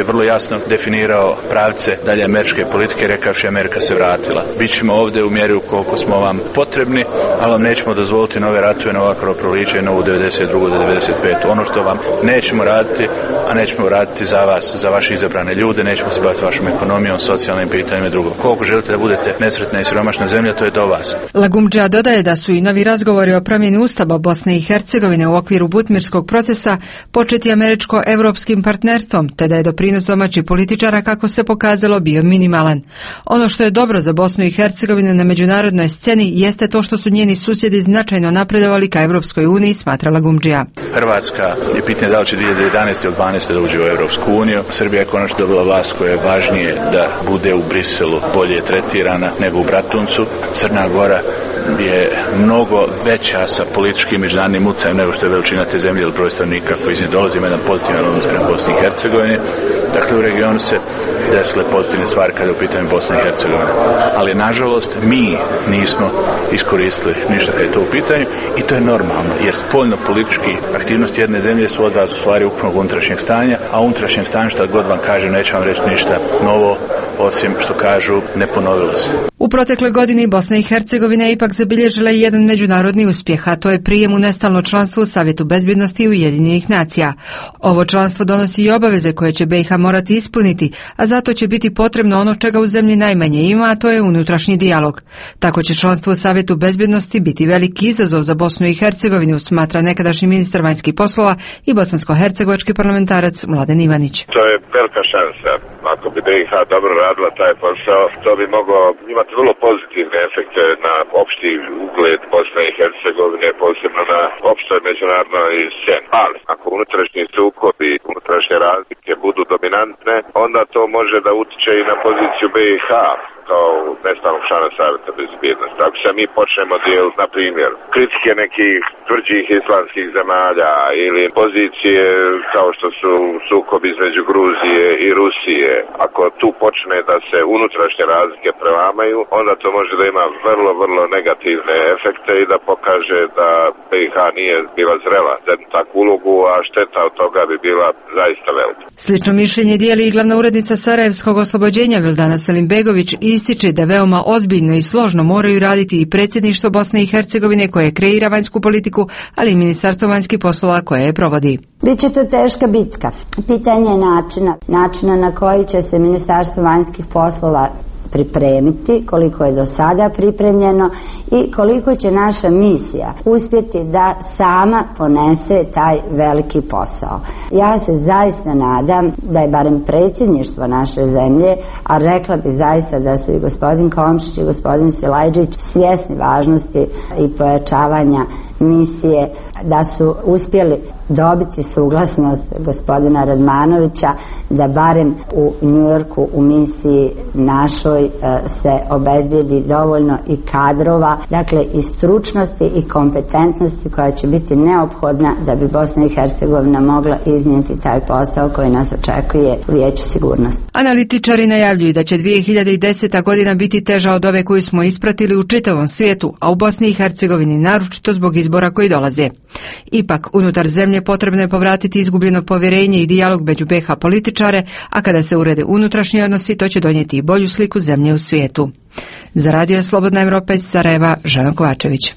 je vrlo jasno definirao pravce dalje američke politike, rekavši Amerika se vratila. Bićemo ovdje u mjeri koliko smo vam potrebni, ali vam nećemo dozvoliti nove ratove, nova krvoprolića i novu devedeset drugu do devedeset petu. Ono što vam nećemo raditi, a nećemo raditi za vas, za vaše izabrane ljude, nećemo se baviti vašom ekonomijom, socijalnim pitanjima i drugo. Koliko želite da budete nesretna i siromašna zemlja, to je do vas. Lagumdžija dodaje da su i novi razgovori o promjeni Ustava Bosne i Hercegovine u okviru butmirskog procesa početi američko-evropskim partnerstvom, te da je doprinos domaćih političara, kako se pokazalo, bio minimalan. Ono što je dobro za Bosnu i Hercegovinu na međunarodnoj sceni jeste to što su njeni susjedi značajno napredovali ka Evropskoj uniji, smatra Lagumdžija. Hrvatska je pitanje da li će dvije hiljade jedanaeste ili dvanaeste da uđe u Evropsku uniju. Srbija je konačno dobila vlast koja je važnije da bude u Briselu bolje tretirana nego u Bratuncu. Crna Gora je mnogo veća sa političkim međunarodnim utjecajem nego što je veličina te zemlje ili broj stanovnika koji iz nje dolazi, ima jedan pozitivan odnos prema Bosni i Hercegovini. Dakle, u regionu se desile pozitivne stvari kada je u pitanju Bosne i Hercegovine. Ali, nažalost, mi nismo iskoristili ništa kada je to u pitanju i to je normalno, jer spoljno politički aktivnosti jedne zemlje su odraz u stvari ukupnog unutrašnjeg stanja, a unutrašnjem stanju, što god vam kažem, neću vam reći ništa novo, osim što kažu ne ponovilo se. U protekloj godini Bosna i Hercegovina je ipak zabilježila i jedan međunarodni uspjeh, a to je prijem u nestalno članstvo u Savjetu bezbjednosti Ujedinjenih nacija. Ovo članstvo donosi i obaveze koje će B i H morati ispuniti, a zato će biti potrebno ono čega u zemlji najmanje ima, a to je unutrašnji dijalog. Tako će članstvo u Savjetu bezbjednosti biti veliki izazov za Bosnu i Hercegovinu, smatra nekadašnji ministar vanjskih poslova i bosansko-hercegovački parlamentarac Mladen Ivanić. To je velika šansa. Ako bi B i H dobro radila taj posao, to bi moglo imati vrlo pozitivne efekte na opšti ugled Bosne i Hercegovine, posebno na opštoj međunarodnoj sceni. Ali ako unutrašnji sukobi, unutrašnje razlike budu dominantne, onda to može da utiče i na poziciju B i H kao nestalnog člana Savjeta bezbjednosti. Ako se mi počnemo dijeliti, na primjer, kritike nekih tvrđih islamskih zemalja ili pozicije kao što su sukobi između Gruzije i Rusije, ako tu počne da se unutrašnje razlike prelamaju, onda to može da ima vrlo, vrlo negativne efekte i da pokaže da B i H nije bila zrela za takvu ulogu, a šteta od toga bi bila zaista velika. Slično mišljenje dijeli i glavna urednica Sarajevskog oslobođenja Vildana Selimbegović i ističe da veoma ozbiljno i složno moraju raditi i predsjedništvo Bosne i Hercegovine koje kreira vanjsku politiku, ali i Ministarstvo vanjskih poslova koje je provodi. Biće to teška bitka. Pitanje je načina, načina na koji će se Ministarstvo vanjskih poslova pripremiti, koliko je do sada pripremljeno i koliko će naša misija uspjeti da sama ponese taj veliki posao. Ja se zaista nadam da je barem predsjedništvo naše zemlje, a rekla bi zaista da su i gospodin Komšić i gospodin Silajđić svjesni važnosti i pojačavanja misije, da su uspjeli dobiti suglasnost gospodina Radmanovića da barem u Njujorku u misiji našoj se obezbijedi dovoljno i kadrova, dakle i stručnosti i kompetentnosti koja će biti neophodna da bi Bosna i Hercegovina mogla iznijeti taj posao koji nas očekuje u Vijeću sigurnosti. Analitičari najavljuju da će dvije hiljade deseta godina biti teža od ove koju smo ispratili u čitavom svijetu, a u Bosni i Hercegovini naročito zbog izbora koji dolaze. Ipak, unutar zemlje potrebno je povratiti izgubljeno povjerenje i dijalog među B H političare, a kada se urede unutrašnji odnosi, to će donijeti i bolju sliku zemlje u svijetu. Za Radio Slobodna Evropa iz Sarajeva, Žana Kovačević.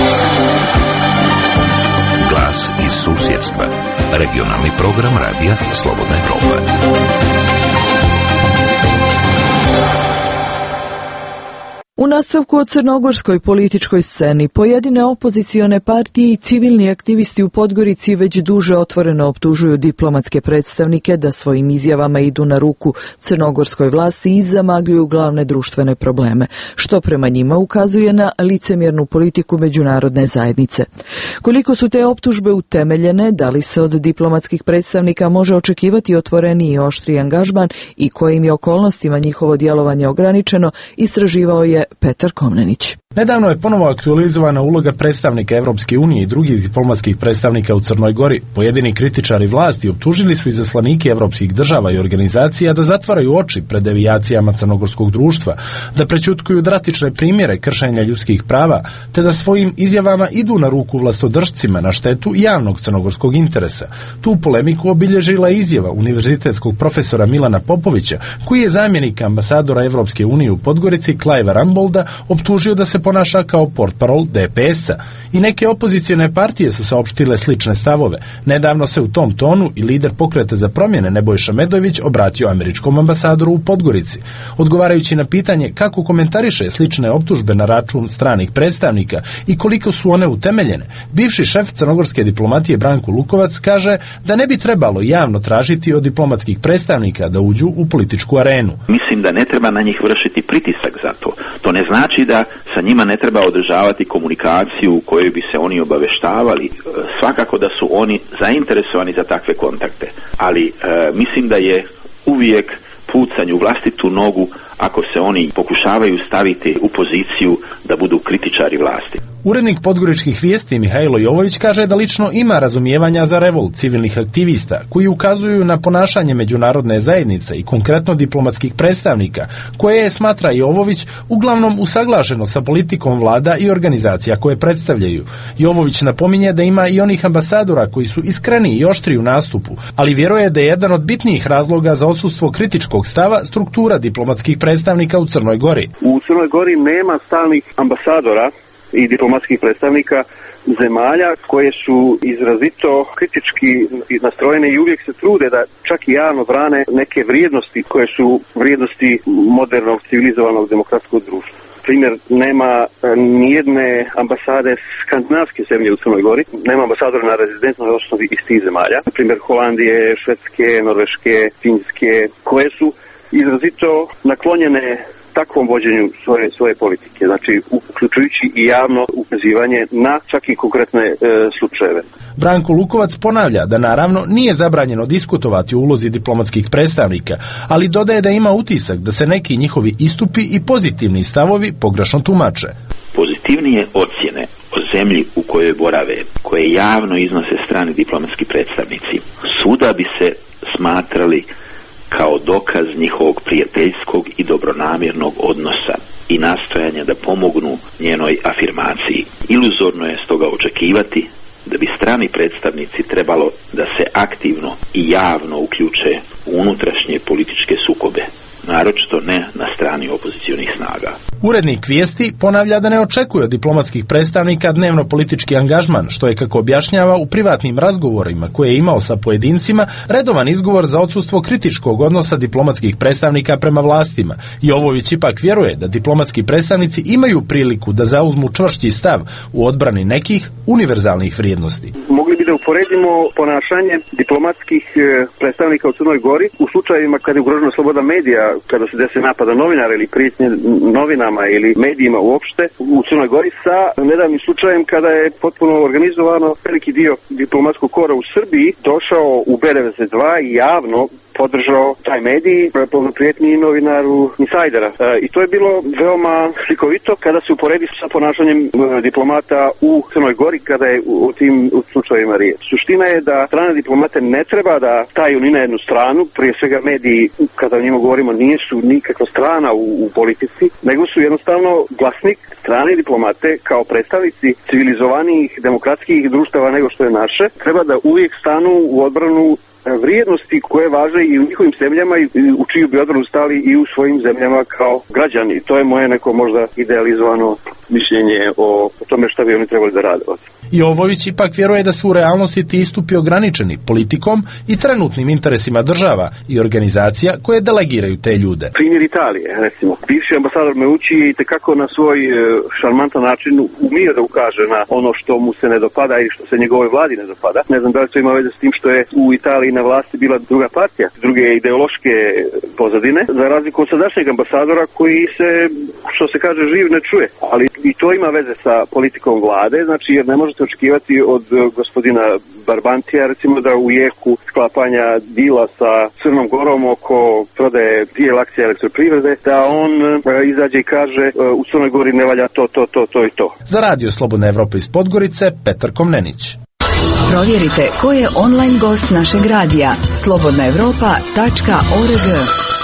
Glas iz susjedstva. Regionalni program Radija Slobodna Evropa. U nastavku o crnogorskoj političkoj sceni, pojedine opozicione partije i civilni aktivisti u Podgorici već duže otvoreno optužuju diplomatske predstavnike da svojim izjavama idu na ruku crnogorskoj vlasti i zamagljuju glavne društvene probleme, što prema njima ukazuje na licemjernu politiku međunarodne zajednice. Koliko su te optužbe utemeljene, da li se od diplomatskih predstavnika može očekivati otvoreniji i oštri angažman i kojim je okolnostima njihovo djelovanje ograničeno, istraživao je Petar Komnenić. Nedavno je ponovo aktualizovana uloga predstavnika Evropske unije i drugih diplomatskih predstavnika u Crnoj Gori. Pojedini kritičari vlasti optužili su izaslanike evropskih država i organizacija da zatvaraju oči pred devijacijama crnogorskog društva, da prećutkuju drastične primjere kršenja ljudskih prava, te da svojim izjavama idu na ruku vlastodržcima na štetu javnog crnogorskog interesa. Tu polemiku obilježila izjava univerzitetskog profesora Milana Popovića, koji je zamjenik ambasadora Evropske unije u Podgorici Clive Rambolda optužio da se ponaša kao portparol D P S-a. I neke opozicione partije su saopštile slične stavove. Nedavno se u tom tonu i lider Pokreta za promjene Nebojša Medović obratio američkom ambasadoru u Podgorici. Odgovarajući na pitanje kako komentariše slične optužbe na račun stranih predstavnika i koliko su one utemeljene, bivši šef crnogorske diplomatije Branko Lukovac kaže da ne bi trebalo javno tražiti od diplomatskih predstavnika da uđu u političku arenu. Mislim da ne treba na njih vršiti pritisak za to. To ne znači da sa njima ne treba održavati komunikaciju u kojoj bi se oni obaveštavali. Svakako da su oni zainteresovani za takve kontakte, ali e, mislim da je uvijek pucanje u vlastitu nogu ako se oni pokušavaju staviti u poziciju da budu kritičari vlasti. Urednik podgoričkih vijesti Mihajlo Jovović kaže da lično ima razumijevanja za revolt civilnih aktivista koji ukazuju na ponašanje međunarodne zajednice i konkretno diplomatskih predstavnika, koje je, smatra Jovović, uglavnom usaglašeno sa politikom vlada i organizacija koje predstavljaju. Jovović napominje da ima i onih ambasadora koji su iskreni i oštri u nastupu, ali vjeruje da je jedan od bitnijih razloga za odsustvo kritičkog stava struktura diplomatskih predstavnika u Crnoj Gori. U Crnoj Gori nema stalnih ambasadora i diplomatskih predstavnika zemalja koje su izrazito kritički nastrojene i uvijek se trude da čak i javno brane neke vrijednosti koje su vrijednosti modernog, civilizovanog demokratskog društva. Primjer, nema nijedne ambasade skandinavske zemlje u Crnoj Gori, nema ambasadora na rezidentnoj osnovi iz tih zemalja, na primjer Holandije, Švedske, Norveške, Finske, koje su izrazito naklonjene takvom vođenju svoje, svoje politike, znači uključujući i javno ukazivanje na čak i konkretne e, slučajeve. Branko Lukovac ponavlja da naravno nije zabranjeno diskutovati o ulozi diplomatskih predstavnika, ali dodaje da ima utisak da se neki njihovi istupi i pozitivni stavovi pogrešno tumače. Pozitivnije ocjene o zemlji u kojoj borave, koje javno iznose strani diplomatski predstavnici, svuda bi se smatrali kao dokaz njihovog prijateljskog i dobronamjernog odnosa i nastojanja da pomognu njenoj afirmaciji. Iluzorno je stoga očekivati da bi strani predstavnici trebalo da se aktivno i javno uključe u unutrašnje političke sukobe, naročito ne na strani opozicionih snaga. Urednik vijesti ponavlja da ne očekuje od diplomatskih predstavnika dnevno politički angažman, što je, kako objašnjava, u privatnim razgovorima koje je imao sa pojedincima redovan izgovor za odsustvo kritičkog odnosa diplomatskih predstavnika prema vlastima. Jovović ipak vjeruje da diplomatski predstavnici imaju priliku da zauzmu čvršći stav u odbrani nekih univerzalnih vrijednosti. Mogli bi da uporedimo ponašanje diplomatskih predstavnika u Crnoj Gori u slučajevima kada je ugrožena sloboda medija, kada se desi napada novinara ili prijetnje novinama ili medijima uopšte u Crnoj Gori, sa nedavnim slučajem kada je potpuno organizovano veliki dio diplomatskog kora u Srbiji došao u B devedeset dva i javno podržao taj medij po prijetnji novinaru Insajdera. E, I to je bilo veoma slikovito kada se uporedi sa ponašanjem e, diplomata u Crnoj Gori kada je u, u tim u slučajevima riječ. Suština je da strane diplomate ne treba da staju ni na jednu stranu, prije svega mediji, kada o njima govorimo, nisu nikakva strana u, u politici, nego su jednostavno glasnik strane diplomate kao predstavnici civilizovanijih demokratskih društava nego što je naše, treba da uvijek stanu u odbranu vrijednosti koje važe i u njihovim zemljama i u čiju bi odbranu stali i u svojim zemljama kao građani. To je moje neko možda idealizovano mišljenje o, o tome šta bi oni trebali da rade. Jovović ipak vjeruje da su u realnosti ti istupi ograničeni politikom i trenutnim interesima država i organizacija koje delegiraju te ljude. Primjer Italije, recimo. Bivši ambasador Meucci je itekako na svoj šarmantan način umio da ukaže na ono što mu se ne dopada i što se njegovoj vladi ne dopada. Ne znam da li to ima veze s tim što je u Italiji na vlasti bila druga partija, druge ideološke pozadine, za razliku od sadašnjeg ambasadora koji se, što se kaže, živ ne čuje. Ali i to ima veze sa politikom vlade, znači jer ne možete očekivati od gospodina Barbantija, recimo da u jeku sklapanja dila sa Crnom Gorom oko prodaje dijel akcija elektroprivrede, da on e, izađe i kaže e, u Crnoj Gori ne valja to, to, to, to i to. Za Radio Slobodna Evropa iz Podgorice, Petar Komnenić. Provjerite ko je online gost našeg radija slobodna evropa tačka org.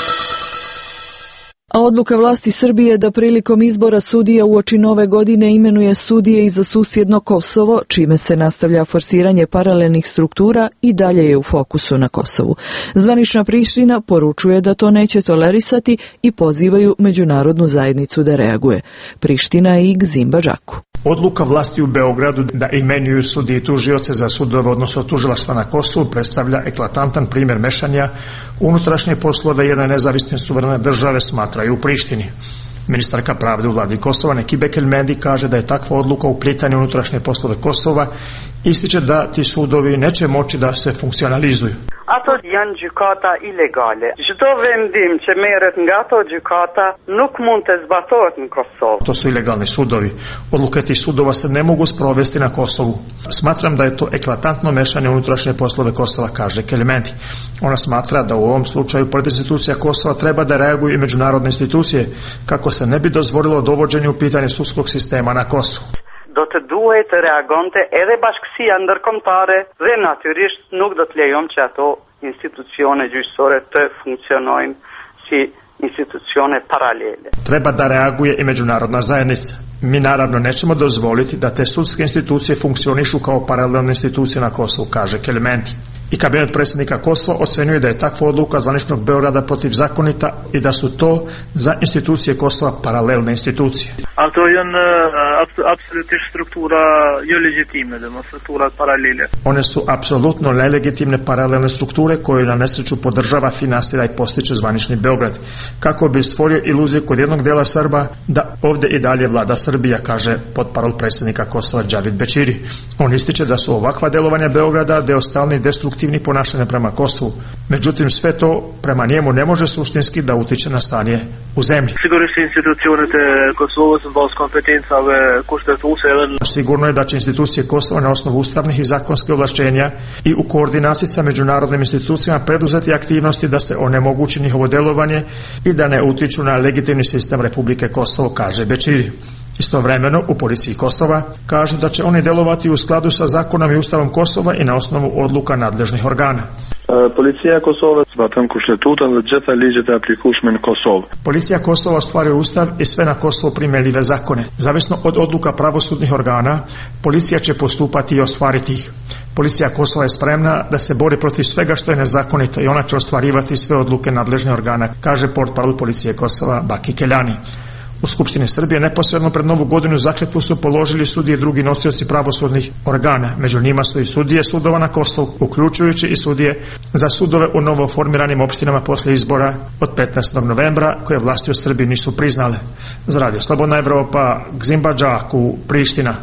A odluka vlasti Srbije da prilikom izbora sudija uoči nove godine imenuje sudije i za susjedno Kosovo, čime se nastavlja forsiranje paralelnih struktura, i dalje je u fokusu na Kosovu. Zvanična Priština poručuje da to neće tolerisati i pozivaju međunarodnu zajednicu da reaguje. Priština i Gzimba Džaku. Odluka vlasti u Beogradu da imenuju sudije i tužioce za sudove, odnosno tužilaštva na Kosovu, predstavlja eklatantan primjer mešanja unutrašnje poslove jedne nezavisne suverene države, smatraju u Prištini. Ministarka pravde u vladi Kosova Neki Bekelmendi kaže da je takva odluka uplitanje unutrašnje poslove Kosova, ističe da ti sudovi neće moći da se funkcionalizuju. Ato janë gjykata ilegale. Çdo vendim që merret nga ato gjykata nuk mund të zbatohet në Kosovë. To su ilegalni sudovi. Odluke tih sudova se ne mogu sprovesti na Kosovu. Smatram da je to eklatantno mešanje u unutrašnje poslove Kosova, kaže Kelmendi. Ona smatra da u ovom slučaju pored institucija Kosova treba da reaguju i međunarodne institucije kako se ne bi dozvolilo dovođenje u pitanje sudskog sistema na Kosovu. Do të duhet të reagonte edhe bashkësia ndërkombëtare dhe natyrisht nuk do të lejojmë që ato institucione gjyqësore të funksionojnë si institucione paralele. Treba da reaguje i međunarodna zajednica. Mi naravno nećemo dozvoliti da te sudske institucije funkcionišu kao paralelne institucije na Kosovu, kaže Kelmendi. I kabinet predsjednika Kosova ocenjuje da je takva odluka zvaničnog Beograda protivzakonita i da su to za institucije Kosova paralelne institucije. Ato janë apsolutisht struktura jo legjitime, domethënë struktura paralele. One su apsolutno nelegitimne paralelne strukture koje na nesreću podržava, finansira i postiče zvanični Beograd, kako bi stvorio iluziju kod jednog dela Srba da ovdje i dalje vlada Srbija, kaže potparol predsjednika Kosova Džavid Bećiri. On ističe da su ovakva delovanja Beograda deo stalnih destruktivnih ponašanja prema Kosovu. Međutim, sve to prema njemu ne može suštinski da utiče na stanje u zemlji. Sigurisht institucionet e Kosovës në bazë kompetencave kushtetuese edhe Sigurno je da će institucije Kosova na osnovu ustavnih i zakonskih ovlašćenja i u koordinaciji sa međunarodnim institucijama preduzeti aktivnosti da se onemogući njihovo delovanje i da ne utiču na legitimni sistem Republike Kosovo, kaže Bećiri. Istovremeno u policiji Kosova kažu da će oni delovati u skladu sa zakonom i ustavom Kosova i na osnovu odluka nadležnih organa. Policia Kosova zbaton kushtetutën dhe gjitha ligjet e aplikueshme në Kosovë. Policija Kosova ostvaruje ustav i sve na Kosovu primenljive zakone. Zavisno od odluka pravosudnih organa, policija će postupati i ostvariti ih. Policija Kosova je spremna da se bori protiv svega što je nezakonito i ona će ostvarivati sve odluke nadležnih organa, kaže portparol policije Kosova Baki Keljani. U Skupštini Srbije neposredno pred Novu godinu zakletvu su položili sudije i drugi nosioci pravosudnih organa. Među njima su i sudije sudova na Kosovu, uključujući i sudije za sudove u novo formiranim opštinama posle izbora od petnaestog novembra koje vlasti u Srbiji nisu priznale. Za Radio Slobodna Evropa, Gzimba Džaku, Priština.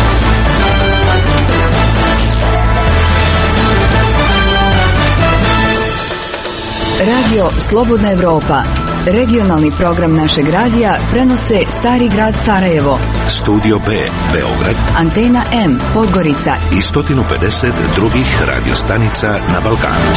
Radio Slobodna Evropa. Regionalni program našeg radija prenose Stari grad Sarajevo, Studio B, Beograd, Antena M, Podgorica i sto pedeset drugih radiostanica na Balkanu.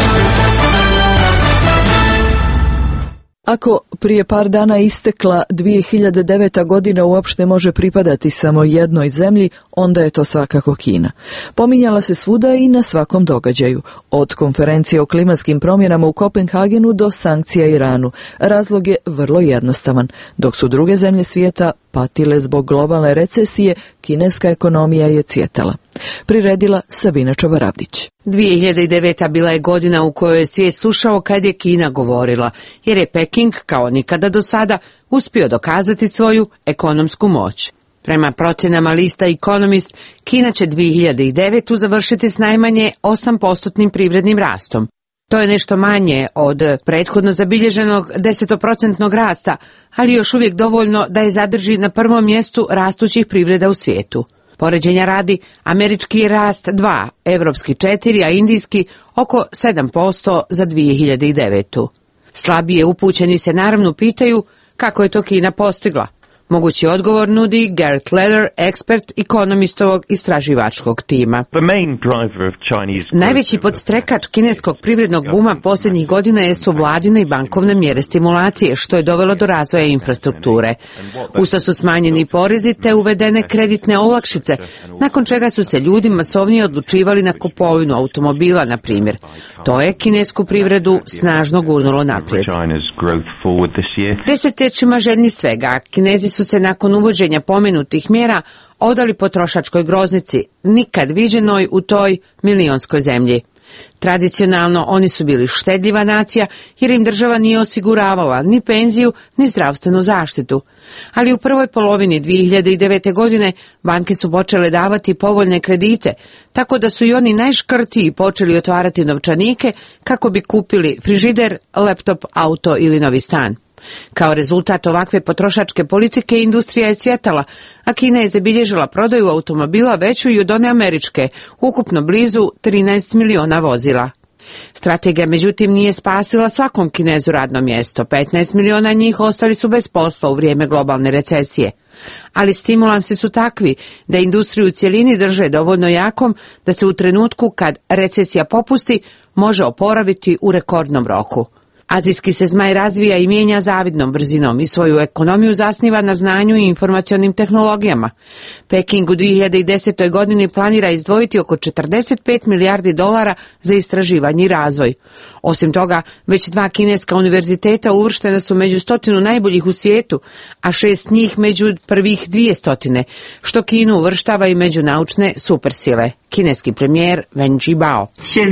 Ako prije par dana istekla dvije hiljade deveta godina uopšte može pripadati samo jednoj zemlji, onda je to svakako Kina. Pominjala se svuda i na svakom događaju, od konferencije o klimatskim promjenama u Kopenhagenu do sankcija Iranu. Razlog je vrlo jednostavan. Dok su druge zemlje svijeta patile zbog globalne recesije, kineska ekonomija je cvjetala. Priredila Sabina Čabarabdić. dvije hiljade deveta bila je godina u kojoj je svijet slušao kad je Kina govorila, jer je Peking, kao nikada do sada, uspio dokazati svoju ekonomsku moć. Prema procjenama lista Economist, Kina će dvije hiljade devetu završiti s najmanje osam posto privrednim rastom. To je nešto manje od prethodno zabilježenog desetoprocentnog rasta, ali još uvijek dovoljno da je zadrži na prvom mjestu rastućih privreda u svijetu. Poređenja radi, američki je rast dva, evropski četiri, a indijski oko sedam posto za dvije hiljade devetu. Slabije upućeni se naravno pitaju kako je to Kina postigla. Mogući odgovor nudi Garrett Leder, ekspert ekonomistovog istraživačkog tima. Najveći podstrekač kineskog privrednog buma posljednjih godina jesu vladine i bankovne mjere stimulacije, što je dovelo do razvoja infrastrukture. Usto su smanjeni porezi te uvedene kreditne olakšice, nakon čega su se ljudi masovnije odlučivali na kupovinu automobila, na primjer. To je kinesku privredu snažno gurnulo naprijed. Desetljećima željni svega, Kinezi su se nakon uvođenja pomenutih mjera odali potrošačkoj groznici, nikad viđenoj u toj milionskoj zemlji. Tradicionalno oni su bili štedljiva nacija jer im država nije osiguravala ni penziju ni zdravstvenu zaštitu. Ali u prvoj polovini dvije hiljade devete. godine banke su počele davati povoljne kredite, tako da su i oni najškrtiji počeli otvarati novčanike kako bi kupili frižider, laptop, auto ili novi stan. Kao rezultat ovakve potrošačke politike industrija je cvjetala, a Kina je zabilježila prodaju automobila veću i od one američke, ukupno blizu trinaest miliona vozila. Strategija međutim nije spasila svakom Kinezu radno mjesto, petnaest miliona njih ostali su bez posla u vrijeme globalne recesije. Ali stimulansi su takvi da industriju u cjelini drže dovoljno jakom da se u trenutku kad recesija popusti može oporaviti u rekordnom roku. Azijski se zmaj razvija i mijenja zavidnom brzinom i svoju ekonomiju zasniva na znanju i informacionim tehnologijama. Peking u dvije hiljade desetoj. godini planira izdvojiti oko četrdeset pet milijardi dolara za istraživanje i razvoj. Osim toga, već dva kineska univerziteta uvrštena su među stotinu najboljih u svijetu, a šest njih među prvih dvije stotine, što Kinu uvrštava i među naučne supersile. Kineski premijer Wen Jiabao.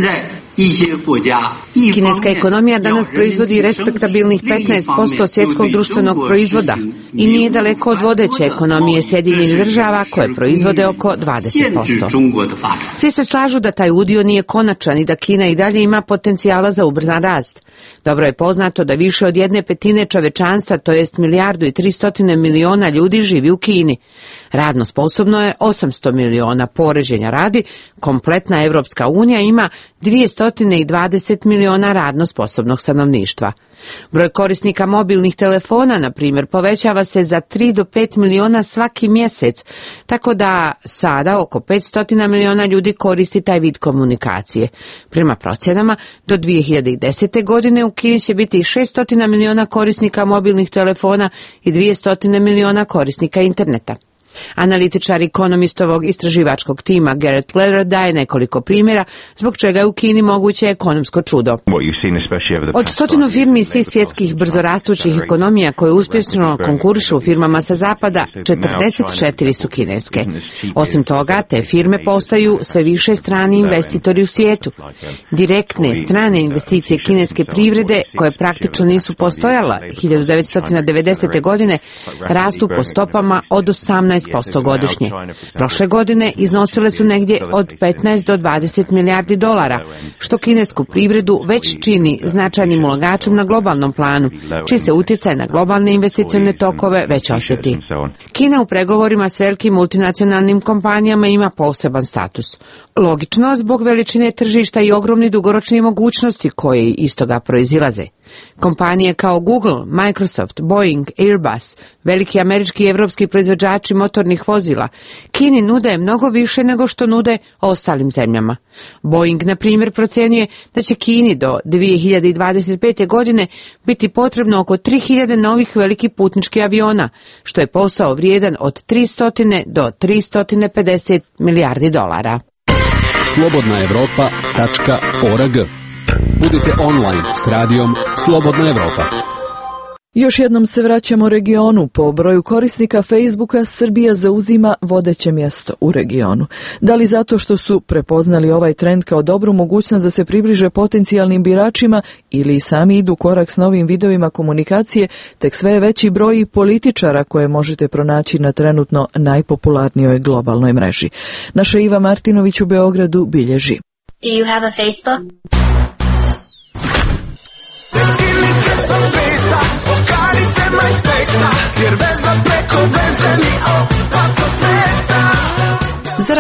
Kineska ekonomija danas proizvodi respektabilnih petnaest posto svjetskog društvenog proizvoda i nije daleko od vodeće ekonomije Sjedinjenih država koje proizvode oko dvadeset posto. Svi se slažu da taj udio nije konačan i da Kina i dalje ima potencijala za ubrzan rast. Dobro je poznato da više od jedne petine čovečanstva, to jest milijardu i tristotine miliona ljudi živi u Kini. Radno sposobno je osamsto miliona, poređenja radi, kompletna Evropska unija ima dvjesto dvadeset miliona radno sposobnog stanovništva. Broj korisnika mobilnih telefona, na primjer, povećava se za tri do pet miliona svaki mjesec, tako da sada oko petsto miliona ljudi koristi taj vid komunikacije. Prema procjenama, do dvije hiljade desete. godine u Kini će biti šesto miliona korisnika mobilnih telefona i dvjesto miliona korisnika interneta. Analitičar ekonomistovog istraživačkog tima Garrett Leder daje nekoliko primjera zbog čega je u Kini moguće ekonomsko čudo. Od stotinu firmi svih svjetskih brzorastućih ekonomija koje uspješno konkurišu firmama sa zapada, četrdeset četiri su kineske. Osim toga, te firme postaju sve više strani investitori u svijetu. Direktne strane investicije kineske privrede, koje praktično nisu postojala hiljadu devetsto devedesete. godine, rastu po stopama od osamnaest posto godišnje. Prošle godine iznosile su negdje od petnaest do dvadeset milijardi dolara, što kinesku privredu već čini značajnim ulagačem na globalnom planu, čiji se utjecaj na globalne investicione tokove već osjeti. Kina u pregovorima s velikim multinacionalnim kompanijama ima poseban status. Logično, zbog veličine tržišta i ogromni dugoročni mogućnosti koje iz toga proizilaze. Kompanije kao Google, Microsoft, Boeing, Airbus, veliki američki i evropski proizvođači motornih vozila, Kini nude mnogo više nego što nude ostalim zemljama. Boeing, na primjer, procjenjuje da će Kini do dvije hiljade dvadeset pete. godine biti potrebno oko tri hiljade novih velikih putničkih aviona, što je posao vrijedan od tristo do tristo pedeset milijardi dolara. slobodna evropa tačka org. Budite online s radijom Slobodna Evropa. Još jednom se vraćamo regionu. Po broju korisnika Facebooka Srbija zauzima vodeće mjesto u regionu. Da li zato što su prepoznali ovaj trend kao dobru mogućnost da se približe potencijalnim biračima ili i sami idu korak s novim vidovima komunikacije, tek sve je veći broj političara koje možete pronaći na trenutno najpopularnijoj globalnoj mreži. Naša Iva Martinović u Beogradu bilježi. Do you have a Facebook? Za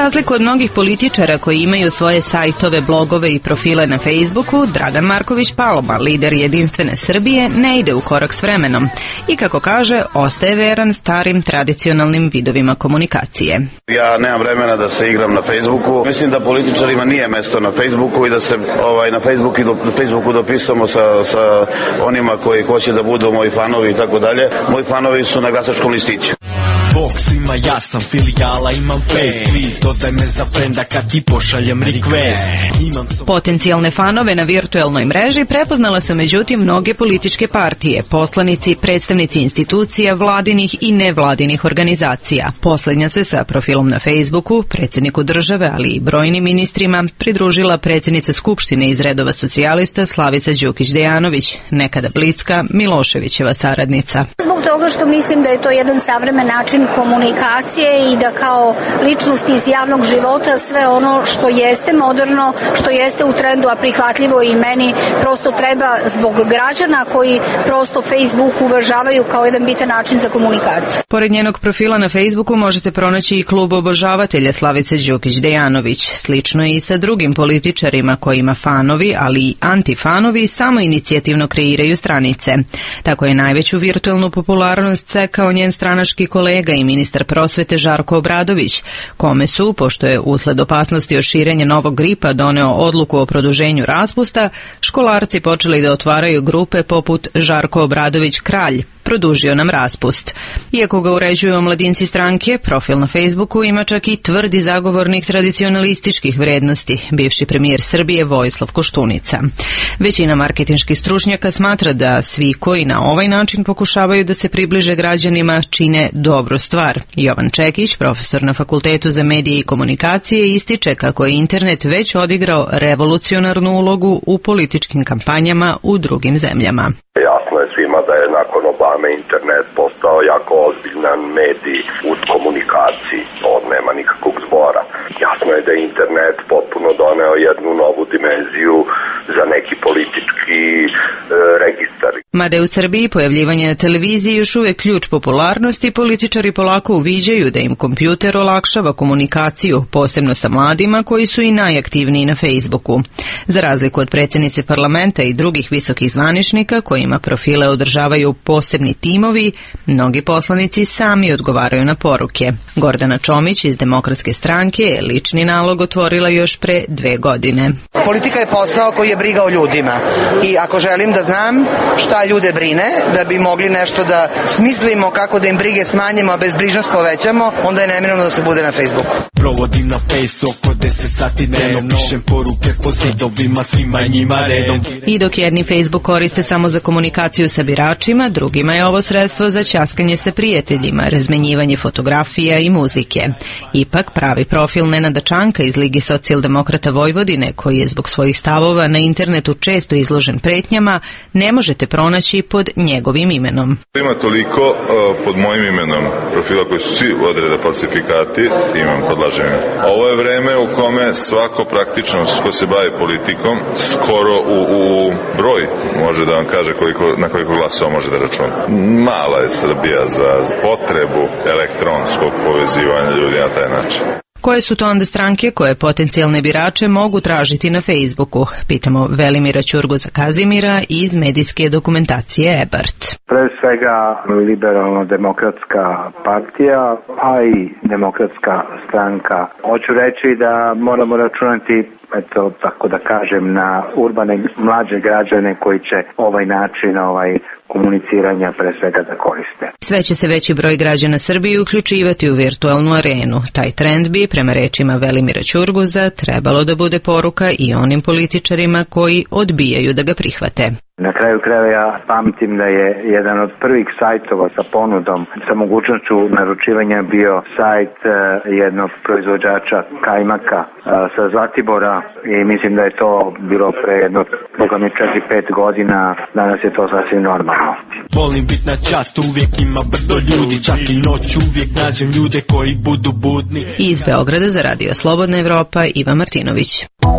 razliku od mnogih političara koji imaju svoje sajtove, blogove i profile na Facebooku, Dragan Marković Palma, lider Jedinstvene Srbije, ne ide u korak s vremenom i, kako kaže, ostaje veran starim tradicionalnim vidovima komunikacije. Ja nemam vremena da se igram na Facebooku. Mislim da političarima nije mesto na Facebooku i da se ovaj, na, Facebooku, na Facebooku dopisamo sa, sa onima koji hoće da budu moji fanovi i tako dalje. Moji fanovi su na glasačkom listiću. Box ima, ja sam filijala, imam face, please, dodaj me za frenda kad ti pošaljem request. Imam so... Potencijalne fanove na virtuelnoj mreži prepoznala su međutim mnoge političke partije, poslanici, predstavnici institucija, vladinih i nevladinih organizacija. Poslednja se sa profilom na Facebooku, predsjedniku države, ali i brojnim ministrima, pridružila predsjednica Skupštine iz redova socijalista Slavica Đukić-Dejanović, nekada bliska Miloševićeva saradnica. Zbog toga što mislim da je to jedan savremen način komunikacije i da kao ličnost iz javnog života sve ono što jeste moderno, što jeste u trendu, a prihvatljivo i meni, prosto treba zbog građana koji prosto Facebook uvažavaju kao jedan bitan način za komunikaciju. Pored njenog profila na Facebooku možete pronaći i klub obožavatelja Slavice Đukić-Dejanović. Slično je i sa drugim političarima kojima fanovi, ali i antifanovi samo inicijativno kreiraju stranice. Tako je najveću virtuelnu popularnost stekao njen stranački kolega i ministar prosvete Žarko Obradović, kome su, pošto je usled opasnosti od širenja novog gripa doneo odluku o produženju raspusta, školarci počeli da otvaraju grupe poput Žarko Obradović Kralj, produžio nam raspust. Iako ga uređuju omladinci stranke, profil na Facebooku ima čak i tvrdi zagovornik tradicionalističkih vrednosti, bivši premijer Srbije Vojislav Koštunica. Većina marketinških stručnjaka smatra da svi koji na ovaj način pokušavaju da se približe građanima čine dobru stvar. Jovan Čekić, profesor na Fakultetu za medije i komunikacije, ističe kako je internet već odigrao revolucionarnu ulogu u političkim kampanjama u drugim zemljama. Jasno je svima da je nakon Obame internet postao jako ozbiljan medij u komunikaciji, on nema nikakvog zbora. Jasno je da je internet potpuno doneo jednu novu dimenziju za neki politički e, registar. Mada je u Srbiji pojavljivanje na televiziji još uvijek ključ popularnosti, političari polako uviđaju da im kompjuter olakšava komunikaciju, posebno sa mladima koji su i najaktivniji na Facebooku. Za razliku od predsjednice parlamenta i drugih visokih zvaničnika kojima profile održavaju posebni timovi, mnogi poslanici sami odgovaraju na poruke. Gordana Čomić iz Demokratske stranke je lični nalog otvorila još pre dve godine. Politika je posao koji je briga o ljudima i ako želim da znam šta ljude brine, da bi mogli nešto da smislimo kako da im brige smanjimo, a bezbrižnost povećamo, onda je neminovno da se bude na Facebooku. Provodim na Face oko deset sati dnevno, pišem poruke po zidovima svima njima redom. I dok jedni Facebook koriste samo za komunikaciju sa biračima, drugima je ovo sredstvo za ćaskanje sa prijateljima, razmenjivanje fotografija i muzike. Ipak pravi profil Nenada Čanka iz Lige socijaldemokrata Vojvodine, koji je zbog svojih stavova na internetu često izložen pretnjama, ne možete pronaći pod njegovim imenom. Ima toliko uh, pod mojim imenom profila koji su svi odreda falsifikati, imam podlažem. Ovo je vreme u kome svako praktično ko se bavi politikom skoro u, u broj može da vam kaže koliko, na koliko glasova može da računa. Mala je Srbija za potrebu elektronskog povezivanja ljudi na taj način. Koje su to onda stranke koje potencijalne birače mogu tražiti na Facebooku? Pitamo Velimira Ćurguza Kazimira iz medijske dokumentacije Ebert. Pre svega liberalno-demokratska partija, a i demokratska stranka. Hoću reći da moramo računati, eto, tako da kažem, na urbane mlađe građane koji će ovaj način ovaj komuniciranja pre svega da koriste. Sve će se veći broj građana Srbije uključivati u virtualnu arenu. Taj trend bi, prema rečima Velimira Ćurguza, trebalo da bude poruka i onim političarima koji odbijaju da ga prihvate. Na kraju krajeva ja pamtim da je jedan od prvih sajtova sa ponudom, sa mogućnošću naručivanja bio sajt jednog proizvođača kajmaka sa Zlatibora i mislim da je to bilo pre jedno, boga mi četiri pet godina, danas je to sasvim normalno. Volim bit na čast, uvijek ima brdo ljudi, čak i noć uvijek nađem ljude koji budu budni. Iz Beograda za Radio Slobodna Evropa, Iva Martinović.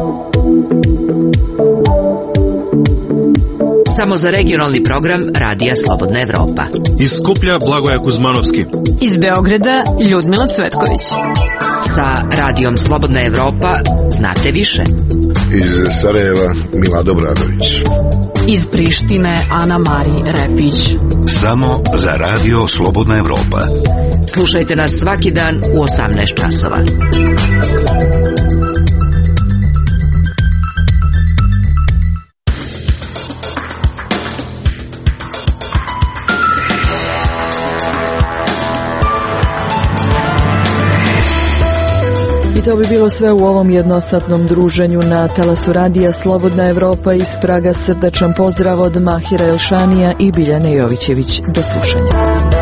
Samo za regionalni program Radija Slobodna Evropa. Iz Skuplja Blagoja Kuzmanovski. Iz Beograda Ljudmila Cvetković. Sa radijom Slobodna Evropa znate više. Iz Sarajeva Milado Bradović. Iz Prištine Ana Mari Repić. Samo za radio Slobodna Evropa. Slušajte nas svaki dan u osamnaest časova. I to bi bilo sve u ovom jednosatnom druženju na talasu radija Slobodna Evropa. Iz Praga srdačan pozdrav od Mahira Elšanija i Biljane Jovićević. Do slušanja.